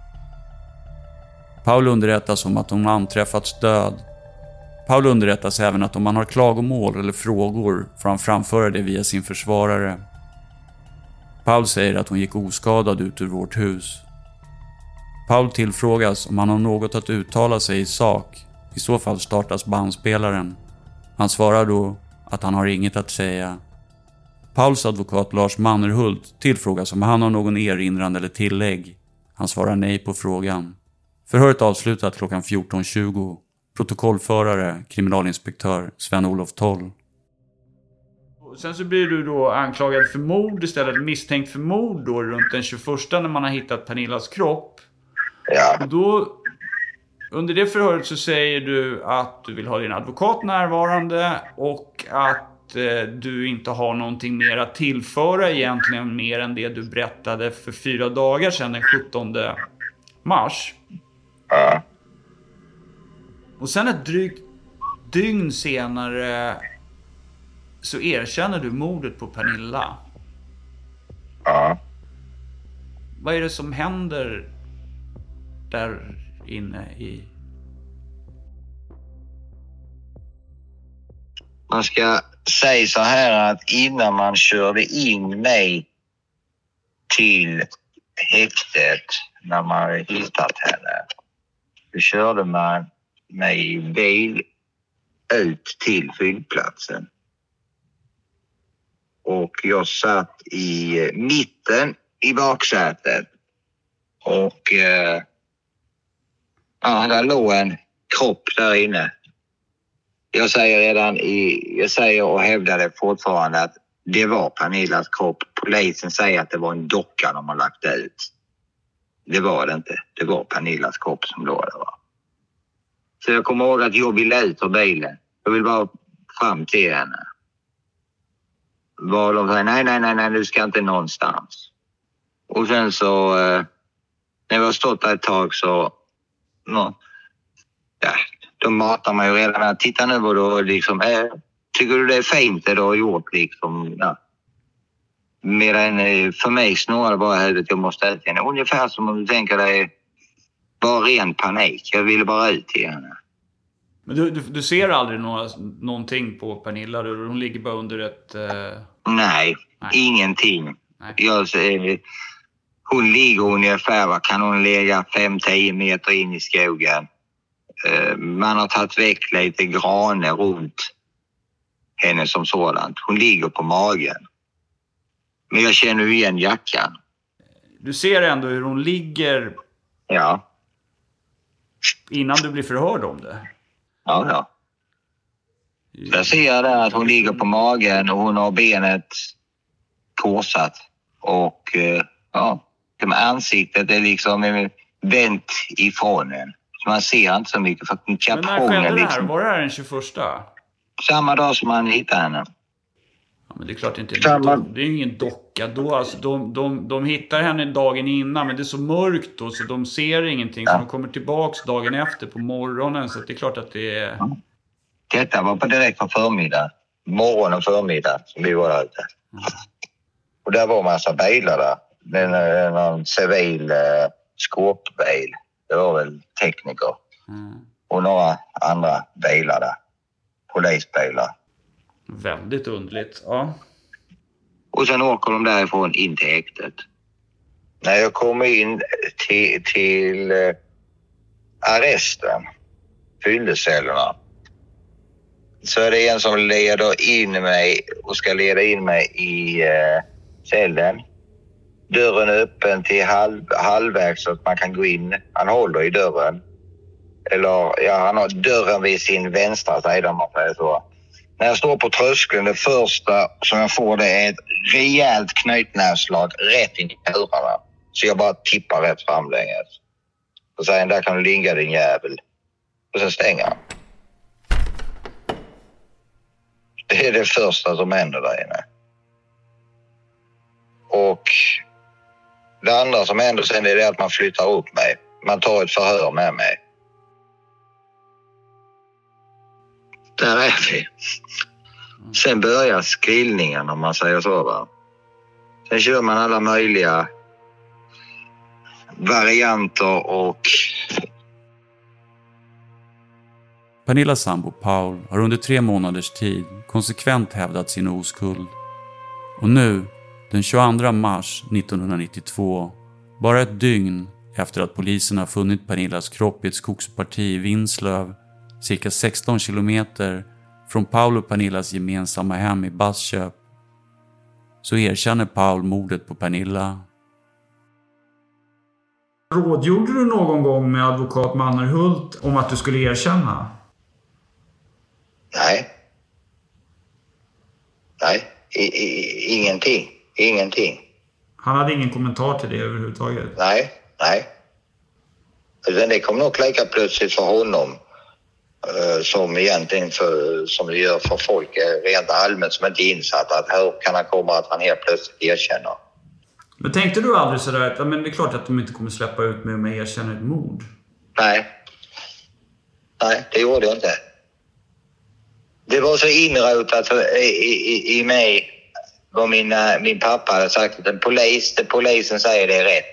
Paul underrättas om att hon anträffats död. Paul underrättas även att om man har klagomål eller frågor får han framföra det via sin försvarare. Paul säger att hon gick oskadad ut ur vårt hus. Paul tillfrågas om han har något att uttala sig i sak. I så fall startas bandspelaren. Han svarar då att han har inget att säga. Pauls advokat Lars Mannerhult tillfrågas om han har någon erinran eller tillägg. Han svarar nej på frågan. Förhöret avslutat klockan 14.20. Protokollförare, kriminalinspektör Sven-Olof Toll. Sen så blir du då anklagad för mord istället, misstänkt för mord då runt den 21 när man har hittat Pernillas kropp. Ja. Och då, under det förhöret så säger du att du vill ha din advokat närvarande och att du inte har någonting mer att tillföra egentligen mer än det du berättade för 4 dagar sedan den 17 mars. Ja. Och sen ett drygt dygn senare så erkänner du mordet på Pernilla. Ja. Vad är det som händer där inne i... Man ska säga så här att innan man körde in mig till häktet när man hittat henne, så körde man mig i bil ut till flygplatsen. Och jag satt i mitten i baksätet. Och där låg en kropp där inne. Jag säger och hävdar det fortfarande att det var Pernillas kropp. Polisen säger att det var en docka de har lagt ut. Det var det inte. Det var Pernillas kropp som låg där. Så jag kommer ihåg att jag ville ut ur bilen. Jag vill bara fram till henne. Var de sa, nej, du ska inte någonstans. Och sen så, när vi har stått där ett tag så, de matar mig ju redan med, titta nu vad du liksom, tycker du det är fint det du har gjort liksom, ja. Medan för mig snarare bara huvudet, jag måste ut henne. Ungefär som om du tänker dig, bara ren panik, jag ville bara ut till henne. Men du ser aldrig någonting på Pernilla? Hon ligger bara under ett... Nej, ingenting. Hon ligger ungefär, kan hon ligga 5-10 meter in i skogen. Man har tagit väck lite graner runt henne som sådant. Hon ligger på magen. Men jag känner ju igen jackan. Du ser ändå hur hon ligger... Ja. Innan du blir förhörd om det? Ja. Jag ser där att hon ligger på magen och hon har benet korsat. Och ansiktet är liksom vänt ifrån en. Så man ser inte så mycket för att kapronen... Men när skedde det här? Var det här den 21? Samma dag som man hittade henne. Ja, men det är klart inte. Det är ju ingen docka då. Alltså, de hittar henne dagen innan, men det är så mörkt då så de ser ingenting. Så de kommer tillbaks dagen efter på morgonen. Så det är klart att det är... Detta var på direkt på förmiddag. Morgon och förmiddag som vi var där ute. Och där var en massa bilar där. En civil skåpbil. Det var väl tekniker. Och några andra bilar där. Polisbilar. Väldigt underligt, ja. Och sen åker de därifrån in till häktet. När jag kommer in till arresten, fyllecellerna, så är det en som leder in mig och ska leda in mig i cellen. Dörren är öppen till halvvägs så att man kan gå in. Han håller i dörren. Eller, han har dörren vid sin vänstra sida om man säger så. När jag står på tröskeln, det första som jag får det är ett rejält knytnävsslag rätt in i hörarna. Så jag bara tippar rätt framlänges. Och säger, där kan du ligga din jävel. Och sen stänger han. Det är det första som händer där inne. Och det andra som händer sen är det att man flyttar upp mig. Man tar ett förhör med mig. Där är vi. Sen börjar skrillningen, om man säger så, va. Sen kör man alla möjliga varianter och... Pernillas sambo Paul har under 3 månaders tid konsekvent hävdat sin oskuld. Och nu, den 22 mars 1992, bara ett dygn efter att polisen har funnit Pernillas kropp i ett skogsparti i Vinslöv, cirka 16 kilometer från Paul och Pernillas gemensamma hem i Bassköp, så erkänner Paul mordet på Pernilla. Rådgjorde du någon gång med advokat Mannerhult om att du skulle erkänna? Nej, ingenting. Han hade ingen kommentar till det överhuvudtaget? Nej. Det kom nog lika plötsligt för honom som egentligen som det gör för folk rent allmänt som inte är insatt. Att hur kan han komma att han helt plötsligt erkänner? Men tänkte du aldrig sådär att men det är klart att de inte kommer släppa ut mig om jag erkänner ett mord? Nej, det gjorde jag inte. Det var så inrotat i mig vad min pappa hade sagt att polisen säger det är rätt.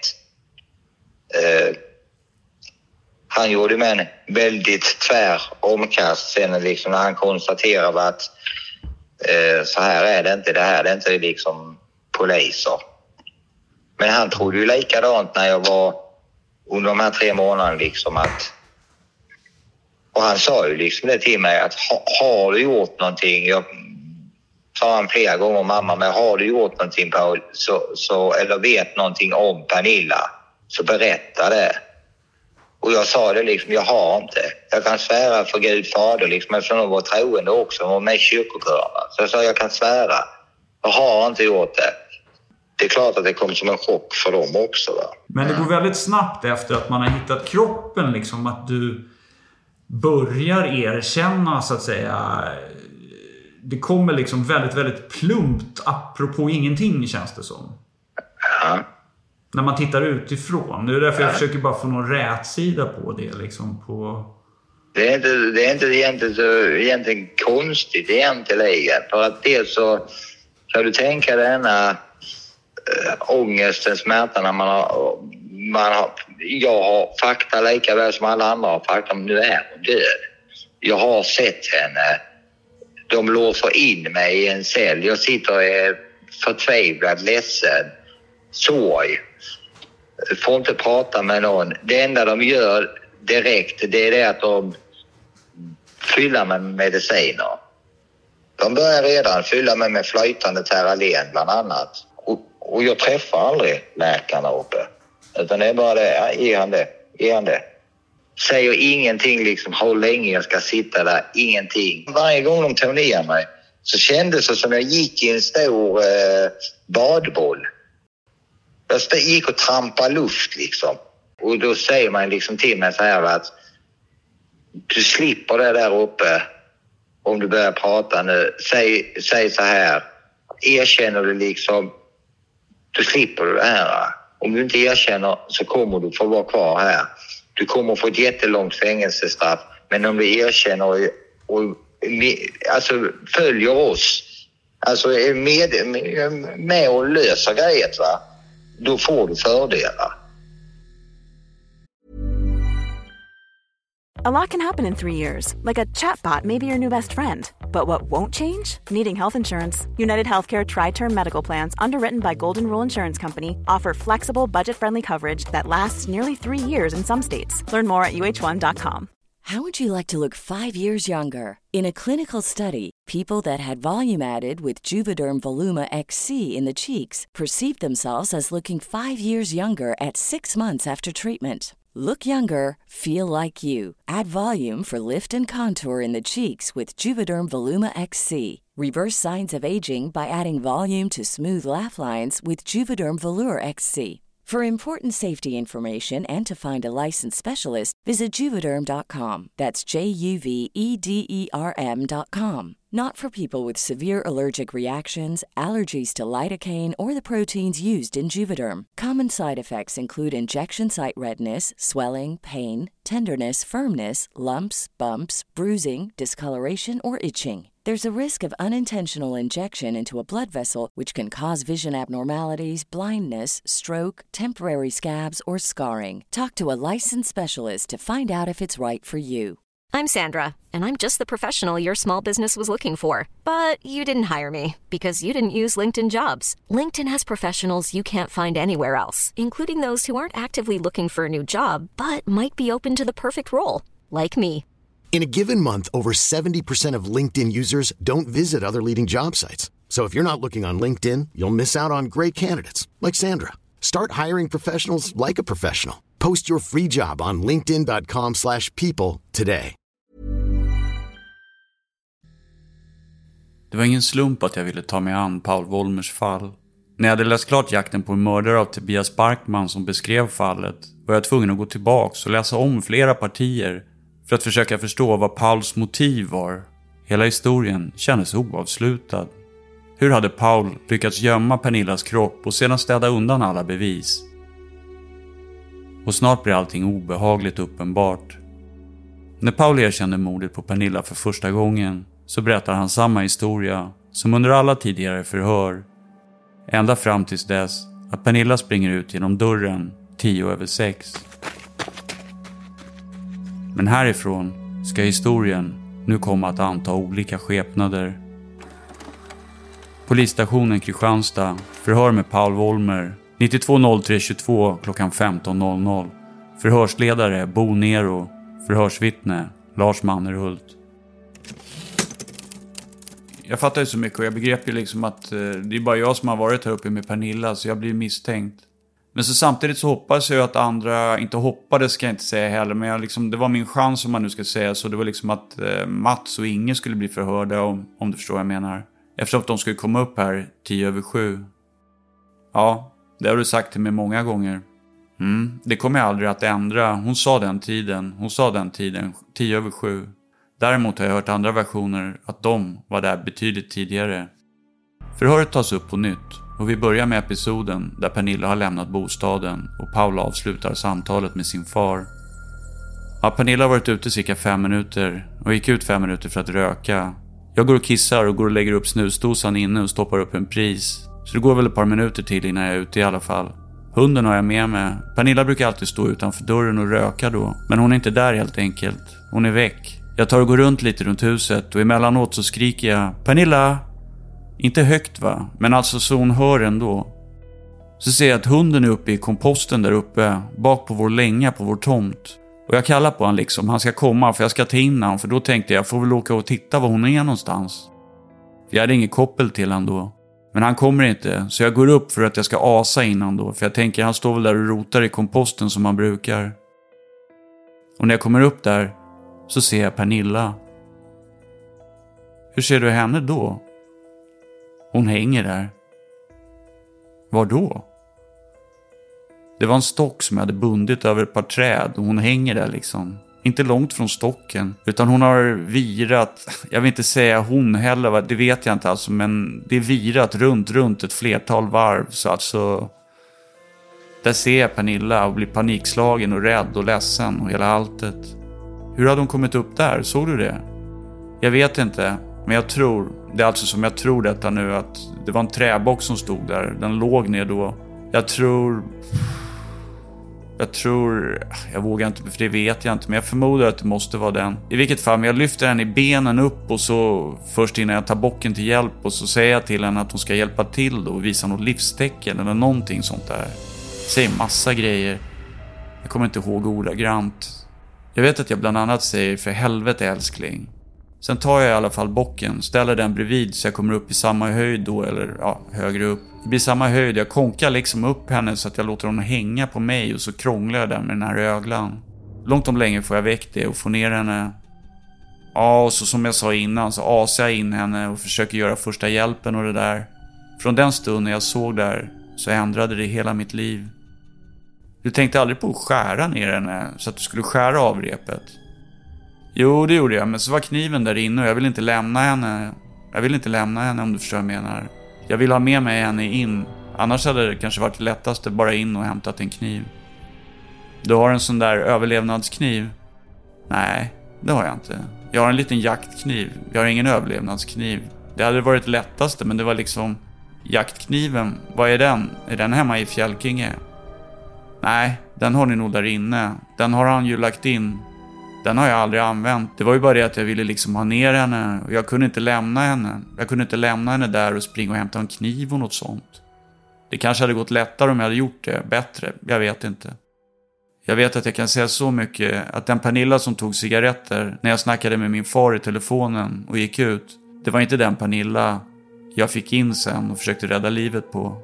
Han gjorde med en väldigt tvär omkast sen liksom när han konstaterade att så här är det inte, det här är inte liksom poliser. Men han trodde ju likadant när jag var under de här 3 månaderna liksom att, och han sa ju liksom det till mig att har du gjort någonting, jag sa han flera gånger mamma, men har du gjort någonting Paul så eller vet någonting om Pernilla så berätta det. Och jag sa det liksom, jag har inte. Jag kan svära för Gud fader liksom, eftersom de var troende också, de var med i kyrkokören. Så jag sa, jag kan svära. Jag har inte gjort det. Det är klart att det kom som en chock för dem också, va. Men det går väldigt snabbt efter att man har hittat kroppen liksom, att du börjar erkänna så att säga. Det kommer liksom väldigt, väldigt plumpt apropå ingenting känns det som. Ja. När man tittar utifrån. Det är därför jag försöker bara få någon rätsida på det liksom på... Det är inte egentligen konstigt egentligen. För att dels så kan du tänka denna ångesten, smärtan när jag har fakta lika väl som alla andra har fakta, men nu är hon död. Jag har sett henne. De låser in mig i en cell. Jag sitter och är förtvivlad, ledsen, sorg. Får inte prata med någon. Det enda de gör direkt, det är det att de fyller med mediciner. De börjar redan fylla mig med flytande Terralen bland annat. Och jag träffar aldrig läkarna uppe. Utan det är bara det, ge han det. Säger ingenting liksom, hur länge jag ska sitta där, ingenting. Varje gång de tog ner mig så kändes det som jag gick i en stor badboll. Jag gick och trampade luft liksom. Och då säger man liksom till mig så här att du slipper det där uppe om du börjar prata nu. Säg så här, erkänner du liksom, du slipper det här. Om du inte erkänner så kommer du få vara kvar här. Du kommer få ett jättelångt fängelsestraff. Men om du erkänner alltså följer oss, alltså är med och löser grejet, va? Då får du fördelar. A lot can happen in 3 years, like a chatbot may be your new best friend. But what won't change? Needing health insurance. United Healthcare Tri-Term Medical Plans, underwritten by Golden Rule Insurance Company, offer flexible, budget-friendly coverage that lasts nearly 3 years in some states. Learn more at uh1.com. How would you like to look 5 years younger? In a clinical study, people that had volume added with Juvederm Voluma XC in the cheeks perceived themselves as looking 5 years younger at 6 months after treatment. Look younger, feel like you. Add volume for lift and contour in the cheeks with Juvederm Voluma XC. Reverse signs of aging by adding volume to smooth laugh lines with Juvederm Volure XC. For important safety information and to find a licensed specialist, visit Juvederm.com. That's JUVEDERM.com. Not for people with severe allergic reactions, allergies to lidocaine, or the proteins used in Juvederm. Common side effects include injection site redness, swelling, pain, tenderness, firmness, lumps, bumps, bruising, discoloration, or itching. There's a risk of unintentional injection into a blood vessel, which can cause vision abnormalities, blindness, stroke, temporary scabs, or scarring. Talk to a licensed specialist to find out if it's right for you. I'm Sandra, and I'm just the professional your small business was looking for. But you didn't hire me because you didn't use LinkedIn Jobs. LinkedIn has professionals you can't find anywhere else, including those who aren't actively looking for a new job, but might be open to the perfect role, like me. In a given month, over 70% of LinkedIn users don't visit other leading job sites. So if you're not looking on LinkedIn, you'll miss out on great candidates, like Sandra. Start hiring professionals like a professional. Post your free job on linkedin.com/people today. Det var ingen slump att jag ville ta mig an Paul Wollmers fall. När jag hade läst klart Jakten på en mördare av Tobias Barkman som beskrev fallet var jag tvungen att gå tillbaka och läsa om flera partier för att försöka förstå vad Pauls motiv var. Hela historien kändes oavslutad. Hur hade Paul lyckats gömma Pernillas kropp och sedan städa undan alla bevis? Och snart blir allting obehagligt uppenbart. När Paul erkände mordet på Pernilla för första gången så berättar han samma historia som under alla tidigare förhör. Ända fram tills dess att Pernilla springer ut genom dörren 6:10. Men härifrån ska historien nu komma att anta olika skepnader. Polisstationen Kristianstad förhör med Paul Wollmer 920322 klockan 15.00. Förhörsledare Bo Nero. Förhörsvittne Lars Mannerhult. Jag fattar ju så mycket och jag begrep ju liksom att det är bara jag som har varit här uppe med Pernilla, så jag blir misstänkt. Men så samtidigt så hoppas jag att andra inte hoppades, ska jag inte säga heller, men jag liksom, det var min chans om man nu ska säga så. Det var liksom att Mats och Inge skulle bli förhörda, om du förstår vad jag menar. Eftersom att de skulle komma upp här 6:10. Ja, det har du sagt till mig många gånger. Det kommer jag aldrig att ändra. Hon sa den tiden 6:10. Däremot har jag hört andra versioner att de var där betydligt tidigare. Förhöret tas upp på nytt och vi börjar med episoden där Pernilla har lämnat bostaden och Paul avslutar samtalet med sin far. Ja, Pernilla har varit ute cirka 5 minuter och gick ut 5 minuter för att röka. Jag går och kissar och går och lägger upp snusdosan inne och stoppar upp en pris. Så det går väl ett par minuter till innan jag är ute i alla fall. Hunden har jag med mig. Pernilla brukar alltid stå utanför dörren och röka då. Men hon är inte där helt enkelt. Hon är väck. Jag tar och går runt lite runt huset och emellanåt så skriker jag Pernilla! Inte högt va, men alltså så hon hör ändå. Så ser jag att hunden är uppe i komposten där uppe, bak på vår länga på vår tomt. Och jag kallar på han liksom, han ska komma för jag ska ta in han, för då tänkte jag får väl åka och titta var hon är någonstans. Jag hade ingen koppel till han då. Men han kommer inte, så jag går upp för att jag ska asa innan då, för jag tänker han står väl där och rotar i komposten som han brukar. Och när jag kommer upp där så ser jag Pernilla. Hur ser du henne då? Hon hänger där. Var då? Det var en stock som jag hade bundit över ett par träd och hon hänger där liksom. Inte långt från stocken, utan hon har virat, jag vill inte säga hon heller, det vet jag inte alltså, men det är virat runt ett flertal varv, så alltså där ser jag Pernilla och blir panikslagen och rädd och ledsen och hela alltet. Hur hade hon kommit upp där? Såg du det? Jag vet inte, men jag tror, det är alltså som jag tror detta nu, att det var en träbox som stod där, den låg ner då. Jag vågar inte, för det vet jag inte, men jag förmodar att det måste vara den. I vilket fall, men jag lyfter henne i benen upp och så först innan jag tar bocken till hjälp och så säger jag till henne att hon ska hjälpa till då och visa något livstecken eller någonting sånt där. Säger massa grejer. Jag kommer inte ihåg ordagrant. Jag vet att jag bland annat säger för helvete älskling. Sen tar jag i alla fall bocken, ställer den bredvid så jag kommer upp i samma höjd då, eller ja, högre upp. Det blir samma höjd, jag konkar liksom upp henne så att jag låter hon hänga på mig och så krånglar jag den med den här öglan. Långt om länge får jag väck det och får ner henne. Ja, och så som jag sa innan så asar jag in henne och försöker göra första hjälpen och det där. Från den stunden jag såg där så ändrade det hela mitt liv. Du tänkte aldrig på att skära ner henne så att du skulle skära av repet? Jo, det gjorde jag, men så var kniven där inne och jag ville inte lämna henne. Jag vill inte lämna henne om du förstår vad jag menar. Jag vill ha med mig henne in. Annars hade det kanske varit lättast att bara in och hämtat en kniv. Du har en sån där överlevnadskniv? Nej, det har jag inte. Jag har en liten jaktkniv. Jag har ingen överlevnadskniv. Det hade varit lättaste, men det var liksom... Jaktkniven, vad är den? Är den hemma i Fjällkinge? Nej, den har ni nog där inne. Den har han ju lagt in. Den har jag aldrig använt. Det var ju bara det att jag ville liksom ha ner henne. Och jag kunde inte lämna henne. Jag kunde inte lämna henne där och springa och hämta en kniv och något sånt. Det kanske hade gått lättare om jag hade gjort det bättre. Jag vet inte. Jag vet att jag kan säga så mycket att den Pernilla som tog cigaretter när jag snackade med min far i telefonen och gick ut, det var inte den Pernilla jag fick in sen och försökte rädda livet på.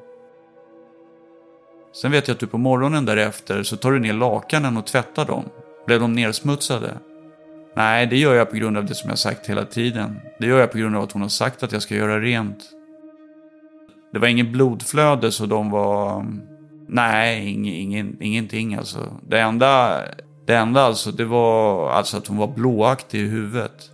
Sen vet jag att du på morgonen därefter så tar du ner lakanen och tvättar dem. Blev de nersmutsade? Nej, det gör jag på grund av det som jag sagt hela tiden. Det gör jag på grund av att hon har sagt att jag ska göra rent. Det var ingen blodflöde så de var... Nej, ingenting alltså. Det enda alltså, det var alltså att hon var blåaktig i huvudet.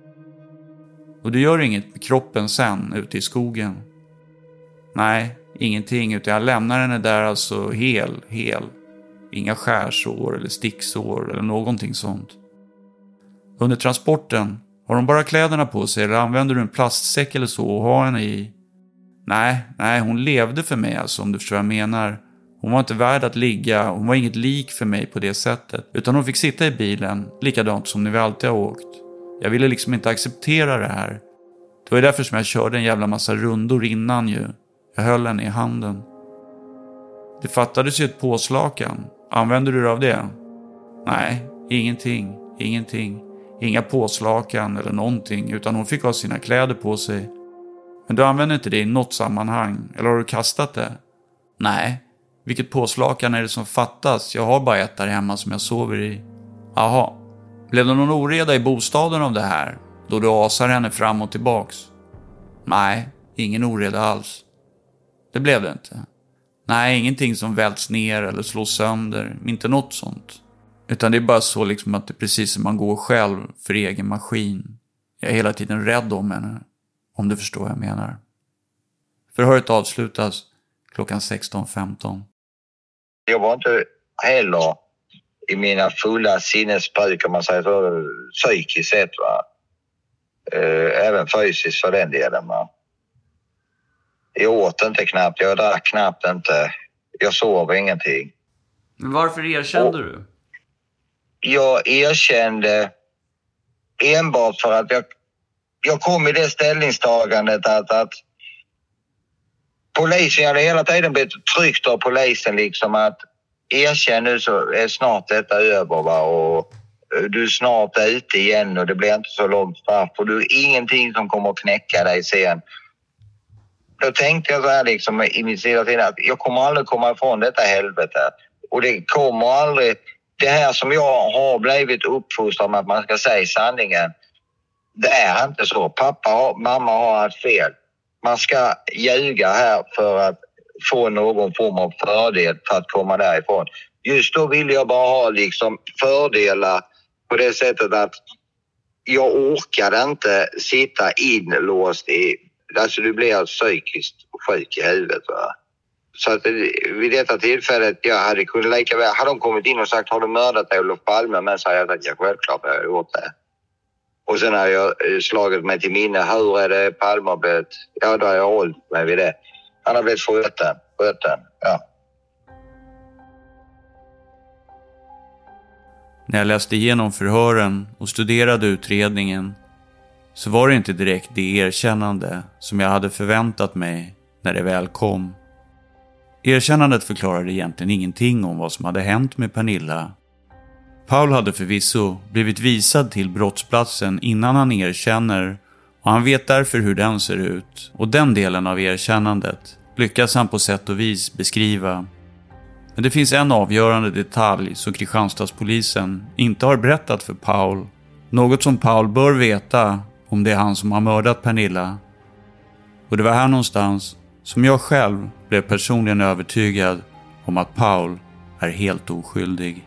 Och det gör inget med kroppen sen ute i skogen. Nej, ingenting, utan jag lämnar henne där alltså hel. Inga skärsår eller sticksår eller någonting sånt. Under transporten, har de bara kläderna på sig eller använder du en plastsäck eller så och har henne i? Nej, hon levde för mig alltså, om du förstår vad jag menar. Hon var inte värd att ligga, hon var inget lik för mig på det sättet. Utan hon fick sitta i bilen, likadant som när vi alltid har åkt. Jag ville liksom inte acceptera det här. Det var därför som jag körde en jävla massa rundor innan ju. Jag höll henne i handen. Det fattades ju ett påslakan. Använder du av det? Nej, ingenting. Inga påslakan eller någonting, utan hon fick ha sina kläder på sig. Men du använder inte det i något sammanhang, eller har du kastat det? Nej, vilket påslakan är det som fattas? Jag har bara ett där hemma som jag sover i. Jaha, blev det någon oreda i bostaden av det här? Då du asar henne fram och tillbaks? Nej, ingen oreda alls. Det blev det inte. Nej, ingenting som välts ner eller slås sönder. Inte något sånt. Utan det är bara så liksom att det är precis som man går själv för egen maskin. Jag är hela tiden rädd om henne. Om du förstår vad jag menar. Förhöret avslutas klockan 16:15. Jag var inte heller i mina fulla sinnesbruk, om man säger så, psykiskt sett, va. Även fysiskt för den delen, va. Jag åt inte knappt, jag drack knappt inte. Jag sov ingenting. Men varför erkände du? Jag erkände enbart för att jag kom i det ställningstagandet att polisen, jag hade hela tiden blivit tryckt av polisen liksom att erkänn nu så är snart detta över, va, och du är snart ute igen och det blir inte så långt straff och du är ingenting som kommer att knäcka dig sen. Då tänkte jag så här liksom i min sida till att jag kommer aldrig komma ifrån detta helvete. Och det kommer aldrig, det här som jag har blivit uppfostrad med att man ska säga sanningen, det är inte så. Mamma har haft fel. Man ska ljuga här för att få någon form av fördel för att komma därifrån. Just då vill jag bara ha liksom fördelar på det sättet att jag orkade inte sitta inlåst i, alltså du blir psykiskt sjuk i huvudet, va. Så att vid detta tillfället jag hade kunnat lika väl, hade de kommit in och sagt har du mördat Olof Palme, men så hade jag sagt ja, självklart har jag gjort det. Och sen har jag slagit mig till minne, hur är det Palme har blivit, ja då har jag hållit mig vid det. Han har blivit skjuten, ja. När jag läste igenom förhören och studerade utredningen så var det inte direkt det erkännande som jag hade förväntat mig när det väl kom. Erkännandet förklarade egentligen ingenting om vad som hade hänt med Pernilla. Paul hade förvisso blivit visad till brottsplatsen innan han erkänner och han vet därför hur den ser ut. Och den delen av erkännandet lyckas han på sätt och vis beskriva. Men det finns en avgörande detalj som Kristianstadspolisen inte har berättat för Paul. Något som Paul bör veta om det är han som har mördat Pernilla. Och det var här någonstans som jag själv blev personligen övertygad om att Paul är helt oskyldig.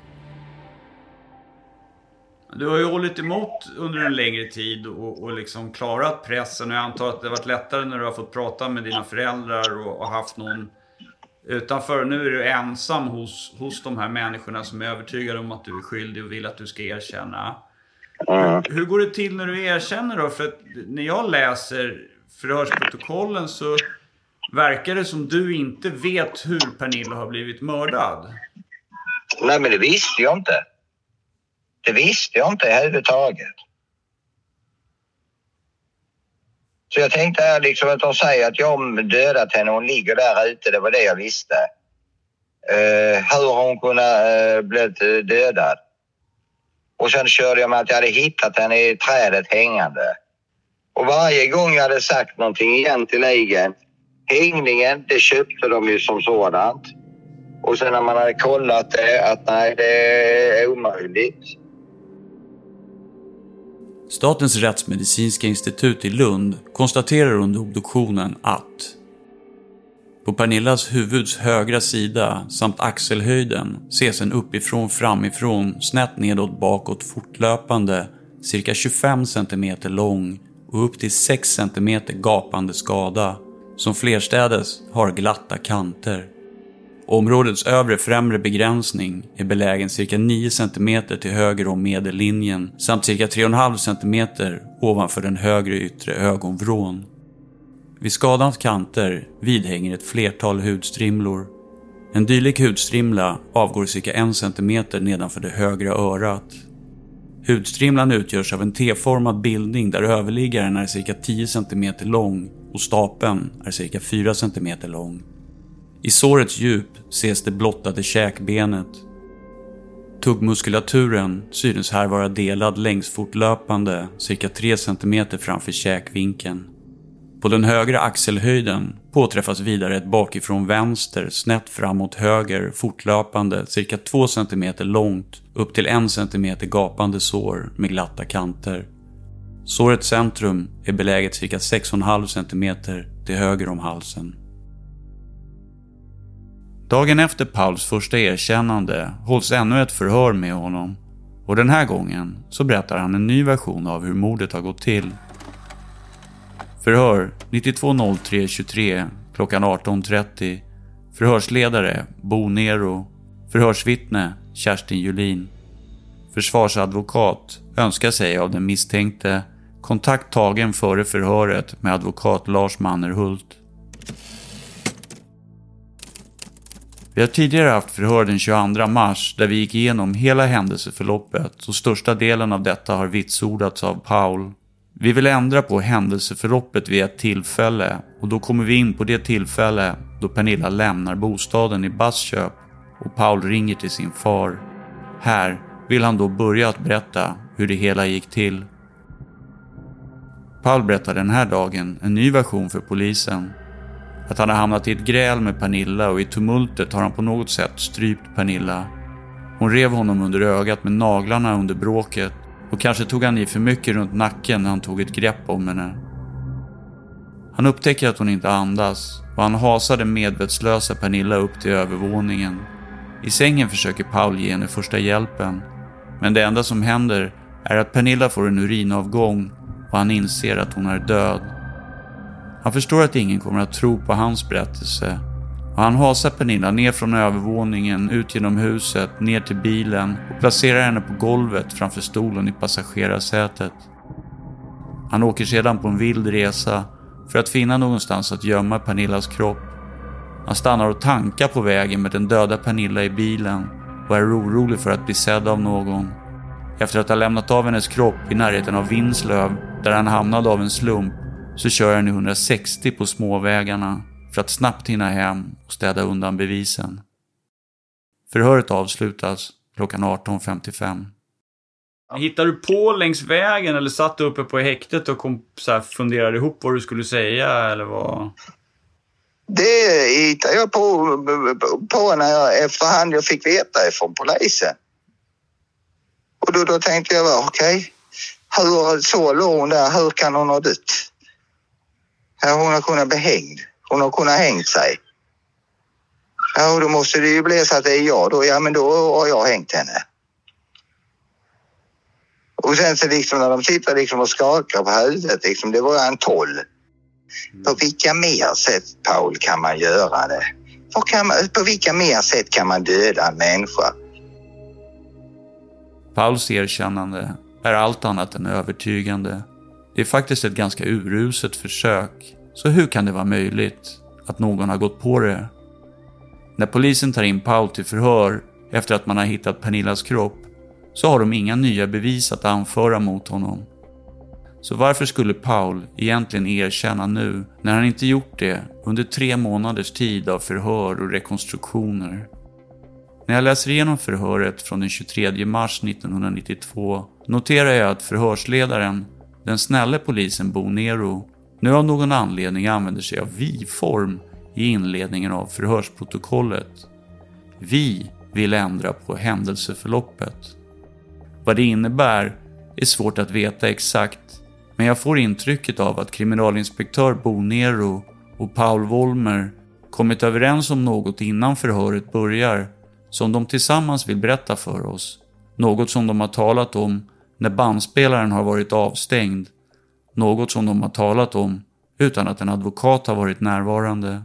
Du har ju hållit emot under en längre tid och liksom klarat pressen. Och jag antar att det har varit lättare när du har fått prata med dina föräldrar och haft någon utanför. Nu är du ensam hos de här människorna som är övertygade om att du är skyldig och vill att du ska erkänna. Hur går det till när du erkänner då? För att när jag läser förhörsprotokollen så verkar det som du inte vet hur Pernilla har blivit mördad. Nej, men det visste jag inte. Det visste jag inte överhuvudtaget. Så jag tänkte här liksom att de säger att jag dödat henne och hon ligger där ute. Det var det jag visste. Hur har hon kunnat bli dödad? Och sen körde jag med att jag hade hittat henne i trädet hängande. Och varje gång jag hade sagt någonting egentligen, hängningen, det köpte de ju som sådant. Och sen när man hade kollat det, att nej, det är omöjligt. Statens rättsmedicinska institut i Lund konstaterar under obduktionen att på Pernillas huvuds högra sida samt axelhöjden ses en uppifrån framifrån snett nedåt bakåt fortlöpande cirka 25 cm lång och upp till 6 cm gapande skada som flerstädes har glatta kanter. Områdets övre främre begränsning är belägen cirka 9 cm till höger om medellinjen samt cirka 3,5 cm ovanför den högre yttre ögonvrån. Vid skadans kanter vidhänger ett flertal hudstrimlor. En dylik hudstrimla avgår cirka 1 cm nedanför det högra örat. Hudstrimlan utgörs av en T-formad bildning där överliggaren är cirka 10 cm lång och stapeln är cirka 4 cm lång. I sårets djup ses det blottade käkbenet. Tuggmuskulaturen synes här vara delad längs fortlöpande cirka 3 cm framför käkvinkeln. På den högra axelhöjden påträffas vidare ett bakifrån vänster snett framåt höger fortlöpande cirka 2 cm långt upp till 1 cm gapande sår med glatta kanter. Sårets centrum är beläget cirka 6,5 cm till höger om halsen. Dagen efter Pauls första erkännande hålls ännu ett förhör med honom och den här gången så berättar han en ny version av hur mordet har gått till. Förhör 92.03.23 klockan 18.30. Förhörsledare Bo Nero. Förhörsvittne Kerstin Julin. Försvarsadvokat önskar sig av den misstänkte kontakt tagen före förhöret med advokat Lars Mannerhult. Vi har tidigare haft förhör den 22 mars där vi gick igenom hela händelseförloppet och största delen av detta har vitsordats av Paul. Vi vill ändra på händelseförloppet vid ett tillfälle och då kommer vi in på det tillfälle då Pernilla lämnar bostaden i Bassköp och Paul ringer till sin far. Här vill han då börja att berätta hur det hela gick till. Paul berättar den här dagen en ny version för polisen. Att han har hamnat i ett gräl med Pernilla och i tumultet har han på något sätt strypt Pernilla. Hon rev honom under ögat med naglarna under bråket och kanske tog han i för mycket runt nacken när han tog ett grepp om henne. Han upptäcker att hon inte andas och han hasade medvetslösa Pernilla upp till övervåningen. I sängen försöker Paul ge henne första hjälpen, men det enda som händer är att Pernilla får en urinavgång och han inser att hon är död. Han förstår att ingen kommer att tro på hans berättelse och han hasar Pernilla ner från övervåningen, ut genom huset, ner till bilen och placerar henne på golvet framför stolen i passagerarsätet. Han åker sedan på en vild resa för att finna någonstans att gömma Pernillas kropp. Han stannar och tankar på vägen med den döda Pernilla i bilen och är orolig för att bli sedd av någon. Efter att ha lämnat av hennes kropp i närheten av Vinslöv, där han hamnade av en slump, så kör han i 160 på småvägarna för att snabbt hinna hem och städa undan bevisen. Förhöret avslutas klockan 18.55. Hittade du på längs vägen eller satt du uppe på häktet och kom så här, funderade ihop vad du skulle säga eller vad? Det hittade jag på när jag efterhand jag fick veta ifrån polisen. Och då tänkte jag, okej, hur så låg hon där, hur kan hon ha dött? Hon har kunnat bli hängd. Hon har kunnat hängt sig. Ja, och då måste det ju bli så att det är jag då. Ja, men då har jag hängt henne. Och sen så liksom när de sitter liksom och skakar på huvudet, liksom, det var en 12. På vilka mer sätt, Paul, kan man göra det? På vilka mer sätt kan man döda en människa? Pauls erkännande är allt annat än övertygande. Det är faktiskt ett ganska uruset försök. Så hur kan det vara möjligt att någon har gått på det? När polisen tar in Paul till förhör efter att man har hittat Pernillas kropp så har de inga nya bevis att anföra mot honom. Så varför skulle Paul egentligen erkänna nu när han inte gjort det under 3 månaders tid av förhör och rekonstruktioner? När jag läser igenom förhöret från den 23 mars 1992 noterar jag att förhörsledaren, den snälla polisen Bo Nero, nu av någon anledning använder sig av vi-form i inledningen av förhörsprotokollet. Vi vill ändra på händelseförloppet. Vad det innebär är svårt att veta exakt, men jag får intrycket av att kriminalinspektör Bo Nero och Paul Wollmer kommit överens om något innan förhöret börjar som de tillsammans vill berätta för oss. Något som de har talat om när bandspelaren har varit avstängd. Något som de har talat om utan att en advokat har varit närvarande.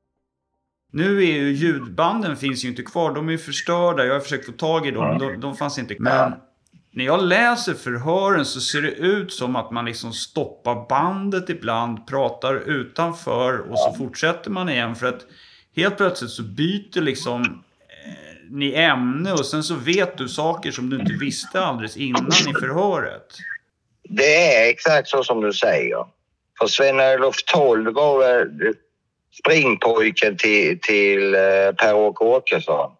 Nu är ju ljudbanden finns ju inte kvar. De är ju förstörda. Jag har försökt få tag i dem. De fanns inte kvar. Men när jag läser förhören så ser det ut som att man liksom stoppar bandet ibland. Pratar utanför och så fortsätter man igen. För att helt plötsligt så byter liksom ni ämne och sen så vet du saker som du inte visste alldeles innan i förhöret. Det är exakt så som du säger. För Sven-Olof 12 var springpojken till Per-Åke Åkesson.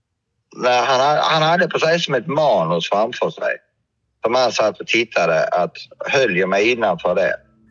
Han hade precis som ett manus framför sig. Som han satt och tittade att höll jag mig innanför det.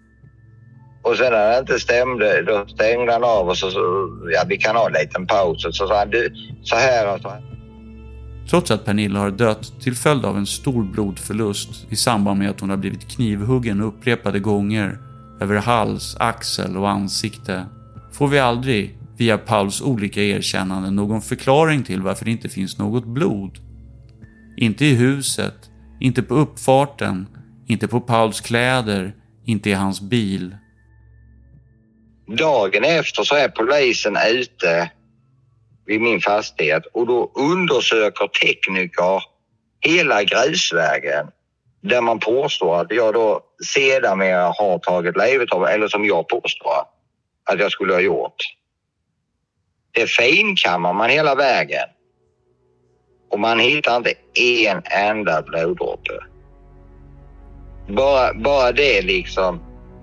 Och sen när det inte stämde, då stängde han av och så ja, vi kan ha en liten paus. Och så sa han, du, så här och så här. Trots att Pernilla har dött till följd av en stor blodförlust i samband med att hon har blivit knivhuggen upprepade gånger över hals, axel och ansikte, får vi aldrig via Pauls olika erkännanden någon förklaring till varför det inte finns något blod. Inte i huset, inte på uppfarten, inte på Pauls kläder, inte i hans bil. Dagen efter så är polisen ute vid min fastighet och då undersöker tekniker hela grusvägen där man påstår att jag då sedan har tagit livet av, eller som jag påstår att jag skulle ha gjort. Det finkammar man hela vägen och man hittar inte en enda bloddroppe. Bara det liksom.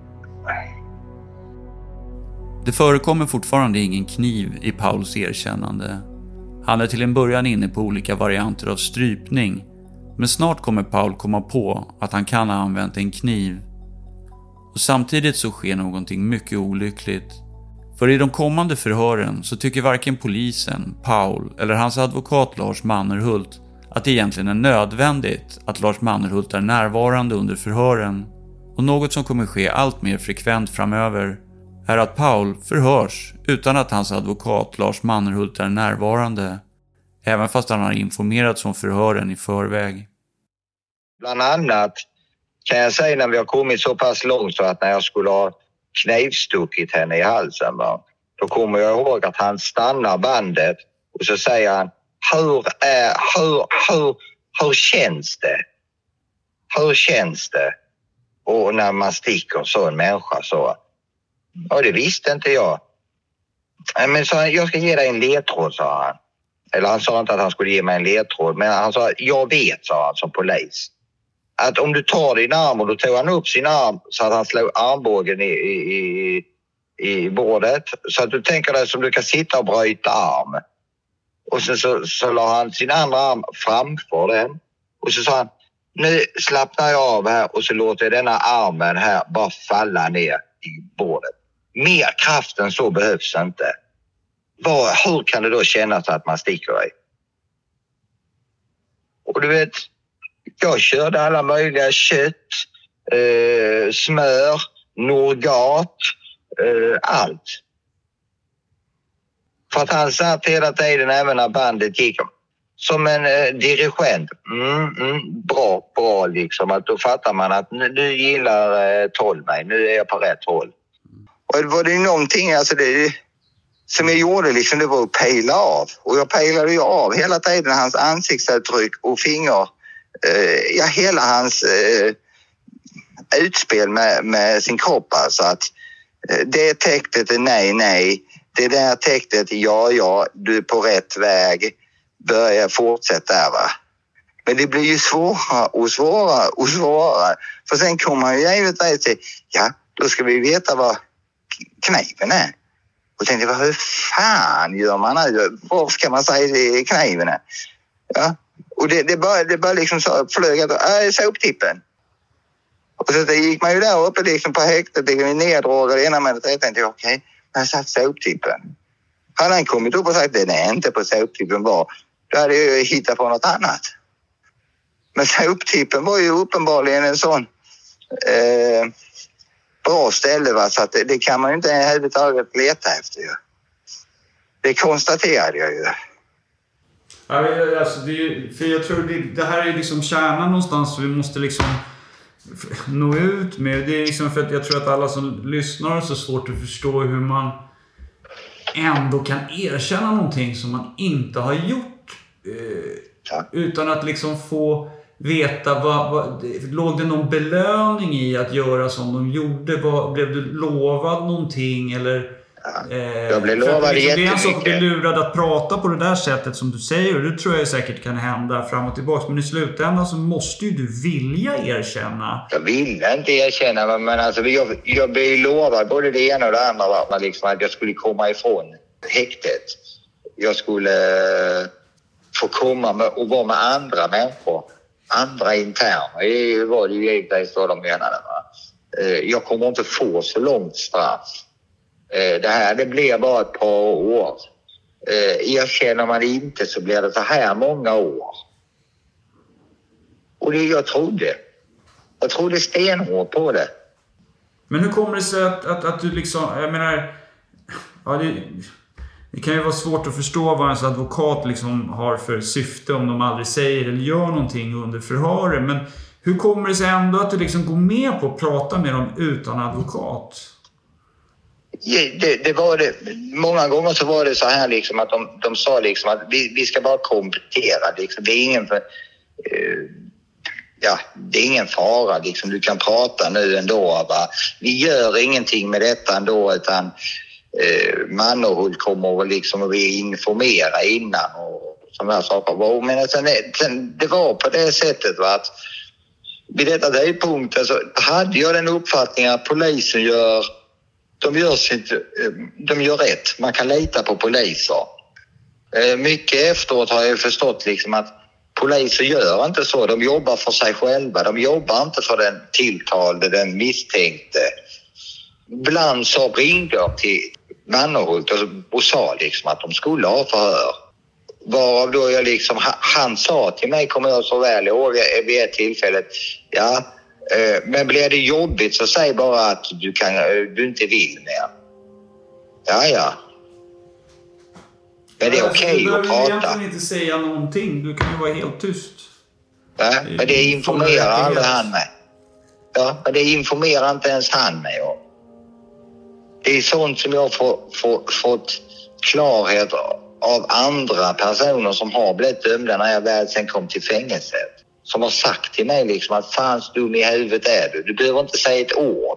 Det förekommer fortfarande ingen kniv i Pauls erkännande. Han är till en början inne på olika varianter av strypning, men snart kommer Paul komma på att han kan ha använt en kniv. Och samtidigt så sker någonting mycket olyckligt. För i de kommande förhören så tycker varken polisen, Paul eller hans advokat Lars Mannerhult att det egentligen är nödvändigt att Lars Mannerhult är närvarande under förhören. Och något som kommer ske allt mer frekvent framöver är att Paul förhörs utan att hans advokat Lars Mannerhult är närvarande, även fast han har informerats om förhören i förväg. Bland annat kan jag säga när vi har kommit så pass långt så att när jag skulle ha knivstuckit henne i halsen, då kommer jag ihåg att han stannar bandet och så säger han, hur känns det? Hur känns det? Och när man sticker så en människa så. Ja, det visste inte jag. Men så jag ska ge dig en ledtråd, sa han. Eller han sa inte att han skulle ge mig en ledtråd, men han sa, jag vet, sa han som polis. Att om du tar din arm, och då tog han upp sin arm så att han slog armbågen i bordet. Så att du tänker dig som du kan sitta och bryta arm. Och så la han sin andra arm framför den. Och så sa han, nu slappnar jag av här och så låter jag denna armen här bara falla ner i bordet. Mer kraft än så behövs inte. Hur kan det då kännas att man sticker dig? Och du vet, jag körde alla möjliga kött, smör, nougat, allt. För att han satt hela tiden även när bandet gick som en dirigent. Bra liksom. Att då fattar man att du gillar 12 mig. Nu är jag på rätt håll. Och det var det någonting alltså som jag gjorde liksom, det var att pejla av. Och jag pejlade ju av hela tiden hans ansiktsuttryck och finger. Hela hans utspel med sin kropp. Alltså att det tecknet är nej. Det där tecknet ja, du är på rätt väg. Börja fortsätta där, va. Men det blir ju svårare. För sen kommer man ju givetvis till, då ska vi veta vad kniven är. Och tänkte jag, hur fan gör man nu? Vad ska man säga kniven är? Ja. Och det bara liksom så flög att soptippen. Och så gick man ju där uppe liksom på häktet, det neddragade det ena med det. Jag tänkte, okej, jag satt soptippen. Hade han kommit upp och sagt, det är inte på soptippen var, då hade jag hittat på något annat. Men soptippen var ju uppenbarligen en sån bra ställe, va? Så att det kan man ju inte överhuvudtaget leta efter ju. Det konstaterade jag ju. Alltså för jag tror det här är liksom kärnan någonstans, så vi måste liksom nå ut med. Det är liksom för att jag tror att alla som lyssnar har så svårt att förstå hur man ändå kan erkänna någonting som man inte har gjort utan att liksom få veta låg det någon belöning i att göra som de gjorde? Blev du lovad någonting eller? Jag blev lovad jättemycket. Det är en sak att bli lurad att prata på det där sättet som du säger, och det tror jag säkert kan hända fram och tillbaka, men i slutändan så måste ju du vilja erkänna. Jag ville inte erkänna, men alltså jag blev lovad både det ena och det andra, liksom att jag skulle komma ifrån häktet. Jag skulle få komma och vara med andra människor, andra interner. Det var det ju givetvis vad de menade, va? Jag kommer inte få så långt straff. Det blir bara ett par år. Erkänner man inte så blir det så här många år. Och det jag trodde stenhårt på det. Men hur kommer det sig att du liksom, jag menar, det kan ju vara svårt att förstå vad ens advokat liksom har för syfte om de aldrig säger eller gör någonting under förhöret. Men hur kommer det sig ändå att du liksom går med på att prata med dem utan advokat? Det var det. Många gånger så var det så här liksom att de sa liksom att vi ska bara komplettera liksom. Det är ingen fara liksom. Du kan prata nu ändå, va? Vi gör ingenting med detta ändå, utan Mannerhult kommer väl liksom att informera innan och sådana här saker. Men sen det var på det sättet, va, att vid detta tidpunkt så hade jag den uppfattningen att polisen de gör rätt. Man kan lita på poliser. Mycket efteråt har jag förstått liksom att poliser gör inte så. De jobbar för sig själva. De jobbar inte för den tilltalade, den misstänkte. Ibland så ringde jag till Mannerhult och sa liksom att de skulle ha förhör. Varav då jag liksom, han sa till mig, kommer jag så väl ihåg vid ett tillfälle, men blir det jobbigt så säg bara att du inte vill mer. Ja. Men det är okej att prata. Du behöver egentligen inte säga någonting. Du kan ju vara helt tyst. Ja, men det informerar aldrig han mig. Ja, men det informerar inte ens han mig om. Det är sånt som jag har fått klarhet av andra personer som har blivit dömda när jag väl sen kom till fängelset. Som har sagt till mig liksom att fan dum i huvudet är du. Du behöver inte säga ett ord.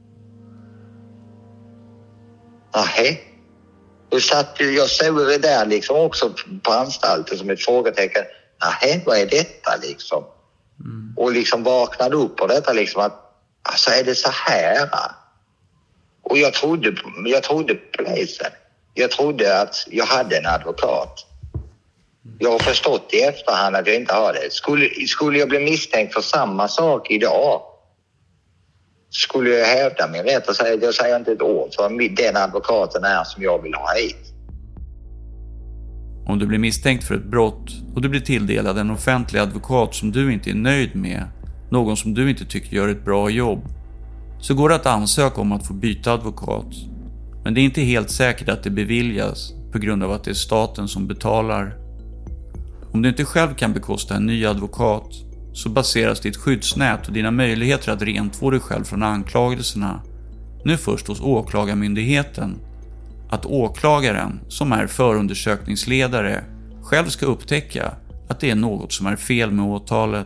Nej. Jag såg det där liksom också på anstalten som ett frågetecken. Nej, vad är detta liksom? Och liksom vaknade upp på detta liksom att alltså är det så här? Och jag trodde polisen. Jag trodde att jag hade en advokat. Jag har förstått i efterhand att jag inte har det. Skulle jag bli misstänkt för samma sak idag, skulle jag hävda min rätt och säga att jag säger inte ett ord för den advokaten är som jag vill ha hit. Om du blir misstänkt för ett brott och du blir tilldelad en offentlig advokat som du inte är nöjd med, någon som du inte tycker gör ett bra jobb, så går det att ansöka om att få byta advokat. Men det är inte helt säkert att det beviljas på grund av att det är staten som betalar. Om du inte själv kan bekosta en ny advokat så baseras ditt skyddsnät och dina möjligheter att rentvå dig själv från anklagelserna nu först hos åklagarmyndigheten. Att åklagaren, som är förundersökningsledare, själv ska upptäcka att det är något som är fel med åtalet.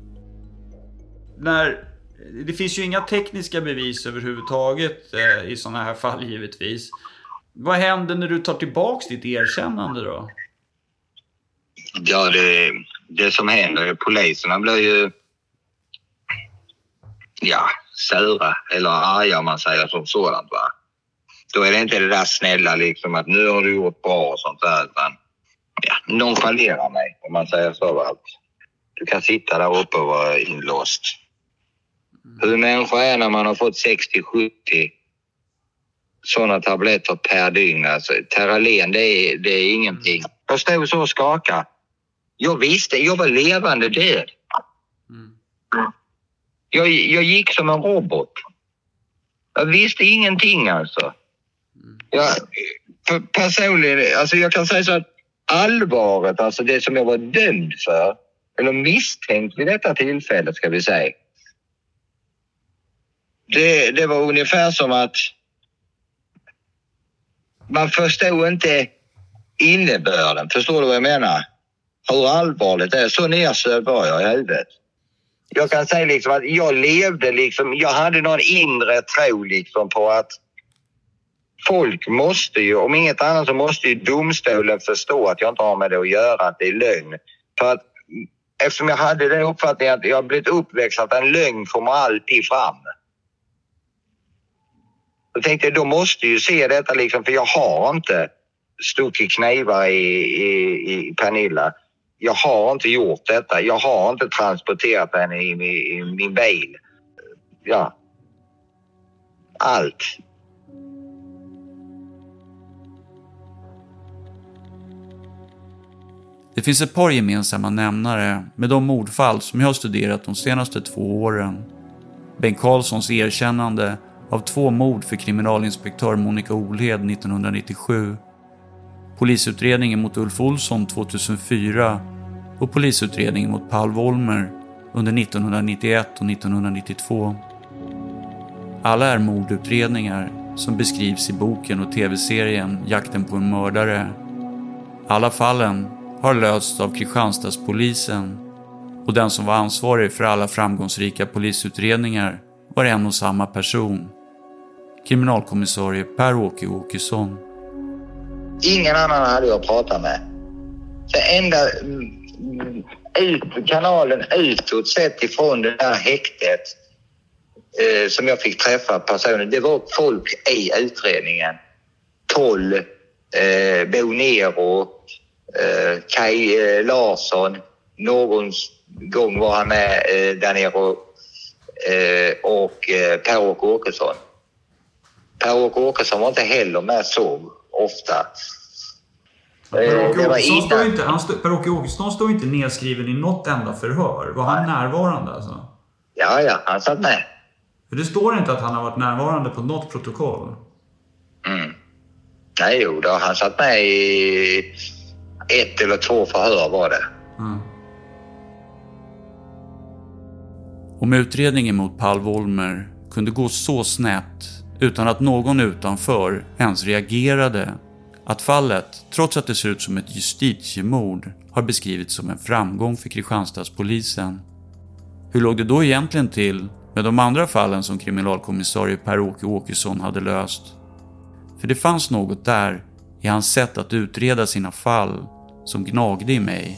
Det finns ju inga tekniska bevis överhuvudtaget i sådana här fall givetvis. Vad händer när du tar tillbaks ditt erkännande då? Ja, det som händer, poliserna blir ju sura eller arga om man säger som sådant, va. Då är det inte det där snälla liksom att nu har du gjort bra och sånt där, utan nonchalerar mig om man säger så, att du kan sitta där uppe och vara inlåst. Hur människa är när man har fått 60-70 sådana tabletter per dygn. Alltså, Terralen, det är ingenting. Jag stod så och skakade. Jag visste, jag var levande död. Jag gick som en robot. Jag visste ingenting alltså. Personligen, alltså jag kan säga så att allvaret, alltså det som jag var dömd för, eller misstänkt vid detta tillfälle ska vi säga. Det var ungefär som att man förstod inte innebörden. Förstår du vad jag menar? Hur allvarligt det är. Så nedsövd var jag i huvudet. Jag kan säga liksom att jag levde liksom, jag hade någon inre tro liksom på att folk måste ju, om inget annat så måste ju domstolen förstå att jag inte har med det att göra, att det är lögn. För att eftersom jag hade den uppfattningen att jag blivit uppväxt att en lögn kommer alltid fram. Då tänkte jag, då måste ju se detta liksom, för jag har inte stuckit knivar i Pernilla. Jag har inte gjort detta. Jag har inte transporterat henne i min bil. Ja. Allt. Det finns ett par gemensamma nämnare med de mordfall som jag har studerat de senaste 2 åren. Bengt Karlssons erkännande av 2 mord för kriminalinspektör Monica Olhed 1997, polisutredningen mot Ulf Olsson 2004 och polisutredningen mot Paul Wollmer under 1991 och 1992. Alla är mordutredningar som beskrivs i boken och tv-serien Jakten på en mördare. Alla fallen har lösts av Kristianstadspolisen och den som var ansvarig för alla framgångsrika polisutredningar var en och samma person. Kriminalkommissarie Per-Åke Åkesson. Ingen annan hade jag pratat med. Det enda kanalen utåt sett ifrån det där häktet som jag fick träffa personer, det var folk i utredningen. 12, Bo Nero, Kaj Larsson, någon gång var han med där nere, och Per-Åke Åkesson. Per-Åke Åkesson var inte heller med så ofta. Per-Åke Åkesson står inte nedskriven i något enda förhör. Var han närvarande alltså? Ja, han satt med. För det står inte att han har varit närvarande på något protokoll. Nej, jo, då han satt med i 1 eller 2 förhör var det. Om utredningen mot Paul Wollmer kunde gå så snett utan att någon utanför ens reagerade, att fallet, trots att det ser ut som ett justitiemord, har beskrivits som en framgång för Kristianstadspolisen. Hur låg det då egentligen till med de andra fallen som kriminalkommissarie Per-Åke Åkesson hade löst? För det fanns något där i hans sätt att utreda sina fall som gnagde i mig.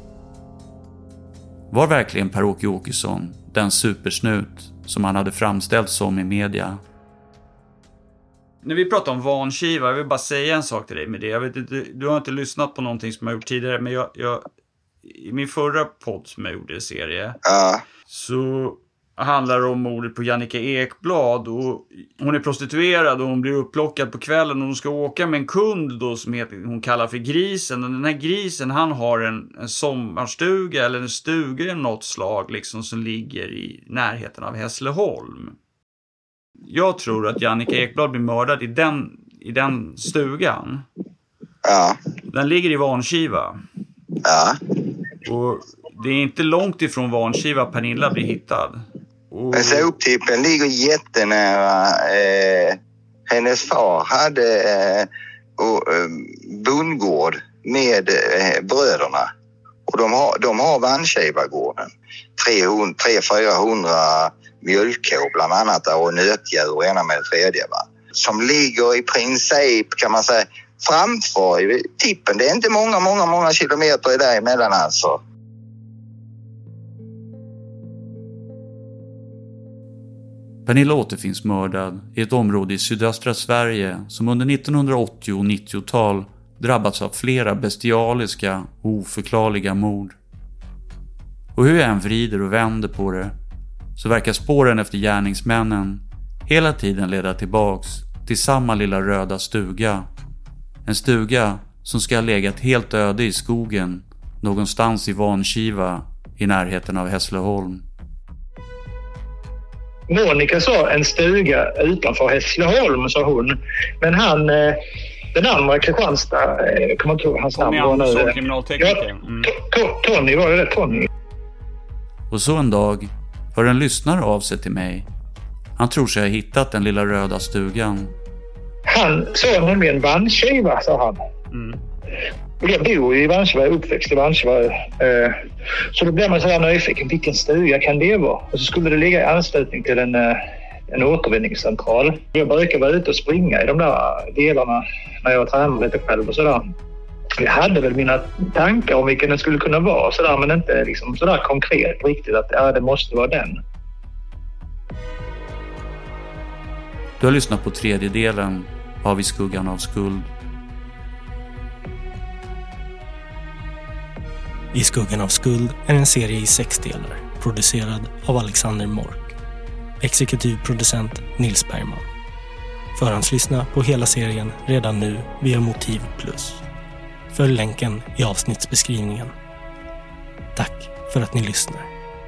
Var verkligen Per-Åke Åkesson den supersnut som han hade framställt som i media? När vi pratar om vanskiva, jag vill bara säga en sak till dig med det. Jag vet inte, du har inte lyssnat på någonting som jag gjort tidigare, men jag i min förra podd som jag gjorde i serie så handlar det om mordet på Jannica Ekblad, och hon är prostituerad och hon blir upplockad på kvällen och hon ska åka med en kund då som hon kallar för Grisen, och den här Grisen, han har en sommarstuga eller en stuga i något slag liksom, som ligger i närheten av Hässleholm. Jag tror att Jannica Ekblad blir mördad i den stugan. Ja. Den ligger i Vanskiva. Ja. Och det är inte långt ifrån Vanskiva Pernilla blir hittad. Men soptippen ligger jättenära. Hennes far hade bondgård med bröderna. Och de har Vanskivagården. 300-400 mjölkkor bland annat, och nötdjur och ena med det tredje. Va? Som ligger i princip, kan man säga, framför tippen. Det är inte många kilometer däremellan alltså. Pernilla återfinns mördad i ett område i sydöstra Sverige som under 1980- och 90-tal drabbats av flera bestialiska och oförklarliga mord. Och hur jag än vrider och vänder på det så verkar spåren efter gärningsmännen hela tiden leda tillbaks till samma lilla röda stuga. En stuga som ska ha legat helt öde i skogen någonstans i Vanskiva i närheten av Hässleholm. Monica sa en stuga utanför Hässleholm, sa hon. Men han, den andra Kristianstad, kommer inte ihåg hans namn. Tony, var det Tony? Och så en dag hör en lyssnare av sig till mig. Han tror sig ha hittat den lilla röda stugan. Han sa nämligen Vanskiva, sa han. Jag bor i Vanskiva, uppväxt i Vanskiva. Så då blev man så här nyfiken, vilken stuga kan det vara? Och så skulle det ligga i anslutning till en återvinningscentral. Jag brukar vara ute och springa i de där delarna när jag tränar lite själv och sådär. Jag hade väl mina tankar om vilken den skulle kunna vara sådär, men inte liksom sådär konkret riktigt att det måste vara den. Du har lyssnat på tredje delen av I skuggan av skuld. I skuggan av skuld är en serie i 6 delar, producerad av Alexander Mork. Exekutiv producent Nils Bergman. Förhandslyssna på hela serien redan nu via Motiv Plus. Följ länken i avsnittsbeskrivningen. Tack för att ni lyssnar.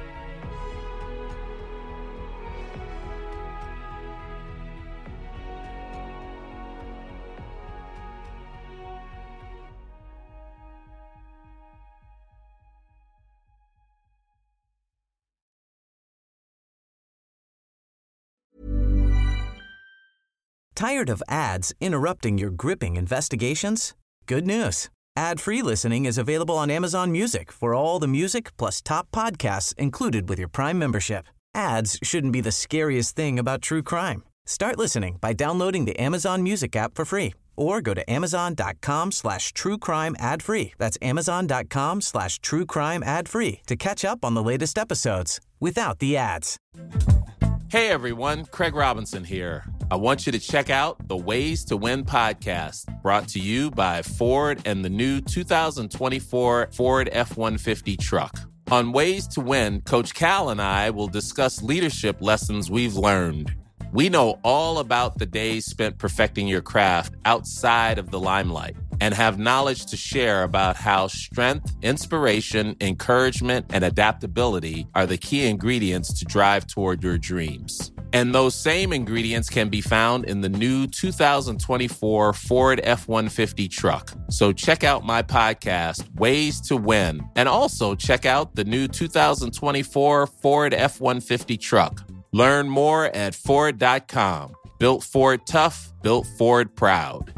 Tired of ads interrupting your gripping investigations? Good news. Ad-free listening is available on Amazon Music for all the music plus top podcasts included with your Prime membership. Ads shouldn't be the scariest thing about true crime. Start listening by downloading the Amazon Music app for free or go to amazon.com/truecrime ad-free. That's amazon.com/truecrime ad-free to catch up on the latest episodes without the ads. Hey everyone, Craig Robinson here. I want you to check out the Ways to Win podcast, brought to you by Ford and the new 2024 Ford F-150 truck. On Ways to Win, Coach Cal and I will discuss leadership lessons we've learned. We know all about the days spent perfecting your craft outside of the limelight and have knowledge to share about how strength, inspiration, encouragement, and adaptability are the key ingredients to drive toward your dreams. And those same ingredients can be found in the new 2024 Ford F-150 truck. So check out my podcast, Ways to Win, and also check out the new 2024 Ford F-150 truck. Learn more at Ford.com. Built Ford tough, built Ford proud.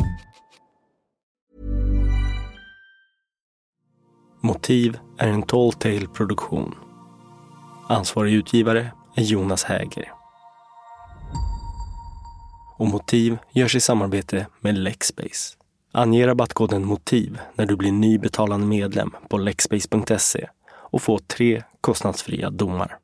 Motiv är en Tall Tale-produktion. Ansvarig utgivare är Jonas Häger. Och Motiv görs i samarbete med Lexbase. Ange rabattkoden MOTIV när du blir ny betalande medlem på lexbase.se och få 3 kostnadsfria domar.